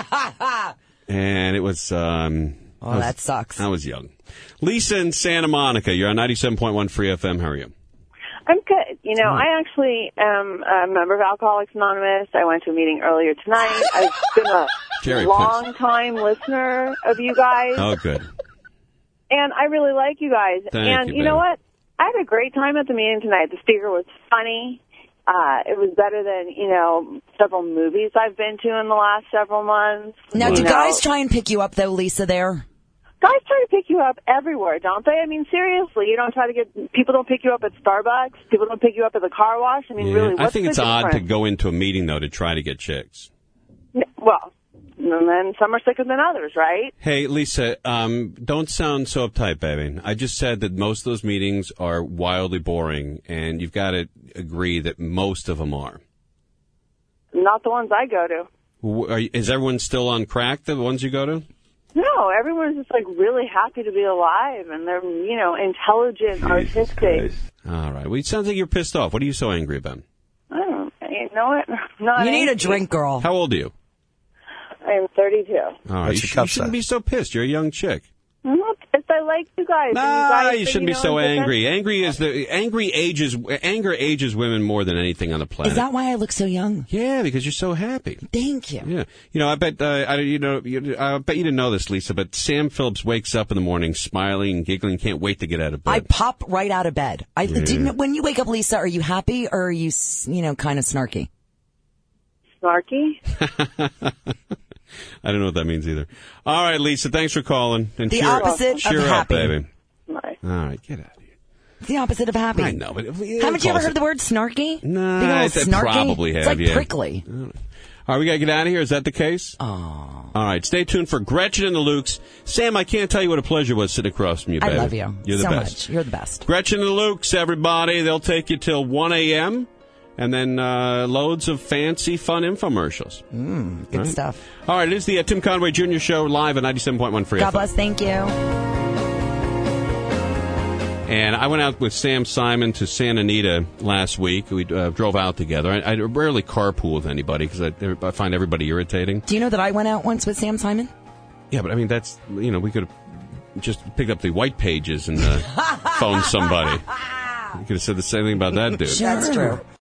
Speaker 2: And it was. Um,
Speaker 3: Oh,
Speaker 2: I was-
Speaker 3: that sucks.
Speaker 2: I was young. Lisa in Santa Monica. You're on ninety-seven point one Free F M. How are you?
Speaker 18: I'm good. You know, I actually am a member of Alcoholics Anonymous. I went to a meeting earlier tonight. I've been a
Speaker 2: Jerry,
Speaker 18: long-time listener of you guys,
Speaker 2: Oh, good.
Speaker 18: and I really like you guys.
Speaker 2: Thank
Speaker 18: and
Speaker 2: you,
Speaker 18: you know
Speaker 2: baby.
Speaker 18: what? I had a great time at the meeting tonight. The speaker was funny. Uh, it was better than, you know, several movies I've been to in the last several months.
Speaker 3: Now,
Speaker 18: You
Speaker 3: do
Speaker 18: know,
Speaker 3: guys try and pick you up, though, Lisa, there?
Speaker 18: Guys try to pick you up everywhere, don't they? I mean, seriously, you don't try to get, people don't pick you up at Starbucks. People don't pick you up at the car wash. I mean,
Speaker 2: Yeah.
Speaker 18: really, what's
Speaker 2: I think
Speaker 18: the
Speaker 2: it's odd to
Speaker 18: difference?
Speaker 2: go into a meeting though to try to get chicks.
Speaker 18: Well, and then some are sicker than others, right?
Speaker 2: Hey, Lisa, um, don't sound so uptight, baby. I just said that most of those meetings are wildly boring, and you've got to agree that most of them are.
Speaker 18: Not the ones I go to.
Speaker 2: W- Are, you- is everyone still on crack, the ones you go to?
Speaker 18: No, everyone's just like really happy to be alive, and they're, you know, intelligent, artistic.
Speaker 2: All right. Well, it sounds like you're pissed off. What are you so angry about?
Speaker 18: I don't, you know what? Not
Speaker 3: You need a
Speaker 18: angry.
Speaker 3: drink, girl.
Speaker 2: How old are you?
Speaker 18: I am thirty-two.
Speaker 2: All right.
Speaker 19: What's
Speaker 2: You,
Speaker 19: your
Speaker 2: sh-
Speaker 19: cup
Speaker 2: you shouldn't
Speaker 19: size?
Speaker 2: be so pissed. You're a young chick.
Speaker 18: I'm not pissed. I like you guys. and
Speaker 2: Nah,
Speaker 18: you, guys
Speaker 2: you
Speaker 18: say,
Speaker 2: shouldn't be
Speaker 18: know,
Speaker 2: so
Speaker 18: in defense-
Speaker 2: angry. Angry is the angry ages. Anger ages women more than anything on the planet.
Speaker 3: Is that why I look so young?
Speaker 2: Yeah, because you're so happy.
Speaker 3: Thank you.
Speaker 2: Yeah, you know, I bet uh, I, you know, you, I bet you didn't know this, Lisa, but Sam Phillips wakes up in the morning smiling and giggling, can't wait to get out of bed.
Speaker 3: I pop right out of bed. I
Speaker 2: Yeah.
Speaker 3: do you know, when you wake up, Lisa, are you happy or are you, s- you know, kind of snarky?
Speaker 18: Snarky?
Speaker 2: I don't know what that means either. All right, Lisa, thanks for calling. And
Speaker 3: The
Speaker 2: cheer,
Speaker 3: opposite of
Speaker 2: cheer up,
Speaker 3: happy.
Speaker 2: baby.
Speaker 18: Right.
Speaker 2: All right, get out.
Speaker 3: It's the opposite of happy.
Speaker 2: I know, but if we-
Speaker 3: Haven't you ever
Speaker 2: calls
Speaker 3: heard
Speaker 2: it-
Speaker 3: the word snarky?
Speaker 2: Nah,
Speaker 3: Being a
Speaker 2: I
Speaker 3: little
Speaker 2: I
Speaker 3: snarky?
Speaker 2: probably have.
Speaker 3: It's like
Speaker 2: yeah.
Speaker 3: prickly.
Speaker 2: All right, we got to get out of here. Is that the case?
Speaker 3: Oh.
Speaker 2: All right, stay tuned for Gretchen and the Lukes. Sam, I can't tell you what a pleasure it was sitting across from you,
Speaker 3: I
Speaker 2: baby.
Speaker 3: love you
Speaker 2: You're the
Speaker 3: so
Speaker 2: best.
Speaker 3: much. You're the best.
Speaker 2: Gretchen and the Lukes, everybody. They'll take you till one a.m. and then uh, loads of fancy, fun infomercials.
Speaker 3: Mm, good
Speaker 2: All right.
Speaker 3: stuff.
Speaker 2: All right, it is the uh, Tim Conway Junior Show live at ninety-seven point one Free
Speaker 3: God
Speaker 2: F M.
Speaker 3: bless. Thank you.
Speaker 2: And I went out with Sam Simon to Santa Anita last week. We uh, drove out together. I, I rarely carpool with anybody because I, I find everybody irritating.
Speaker 3: Do you know that I went out once with Sam Simon?
Speaker 2: Yeah, but I mean, that's, you know, we could have just picked up the white pages and uh, phoned somebody. You could have said the same thing about that dude.
Speaker 3: That's true.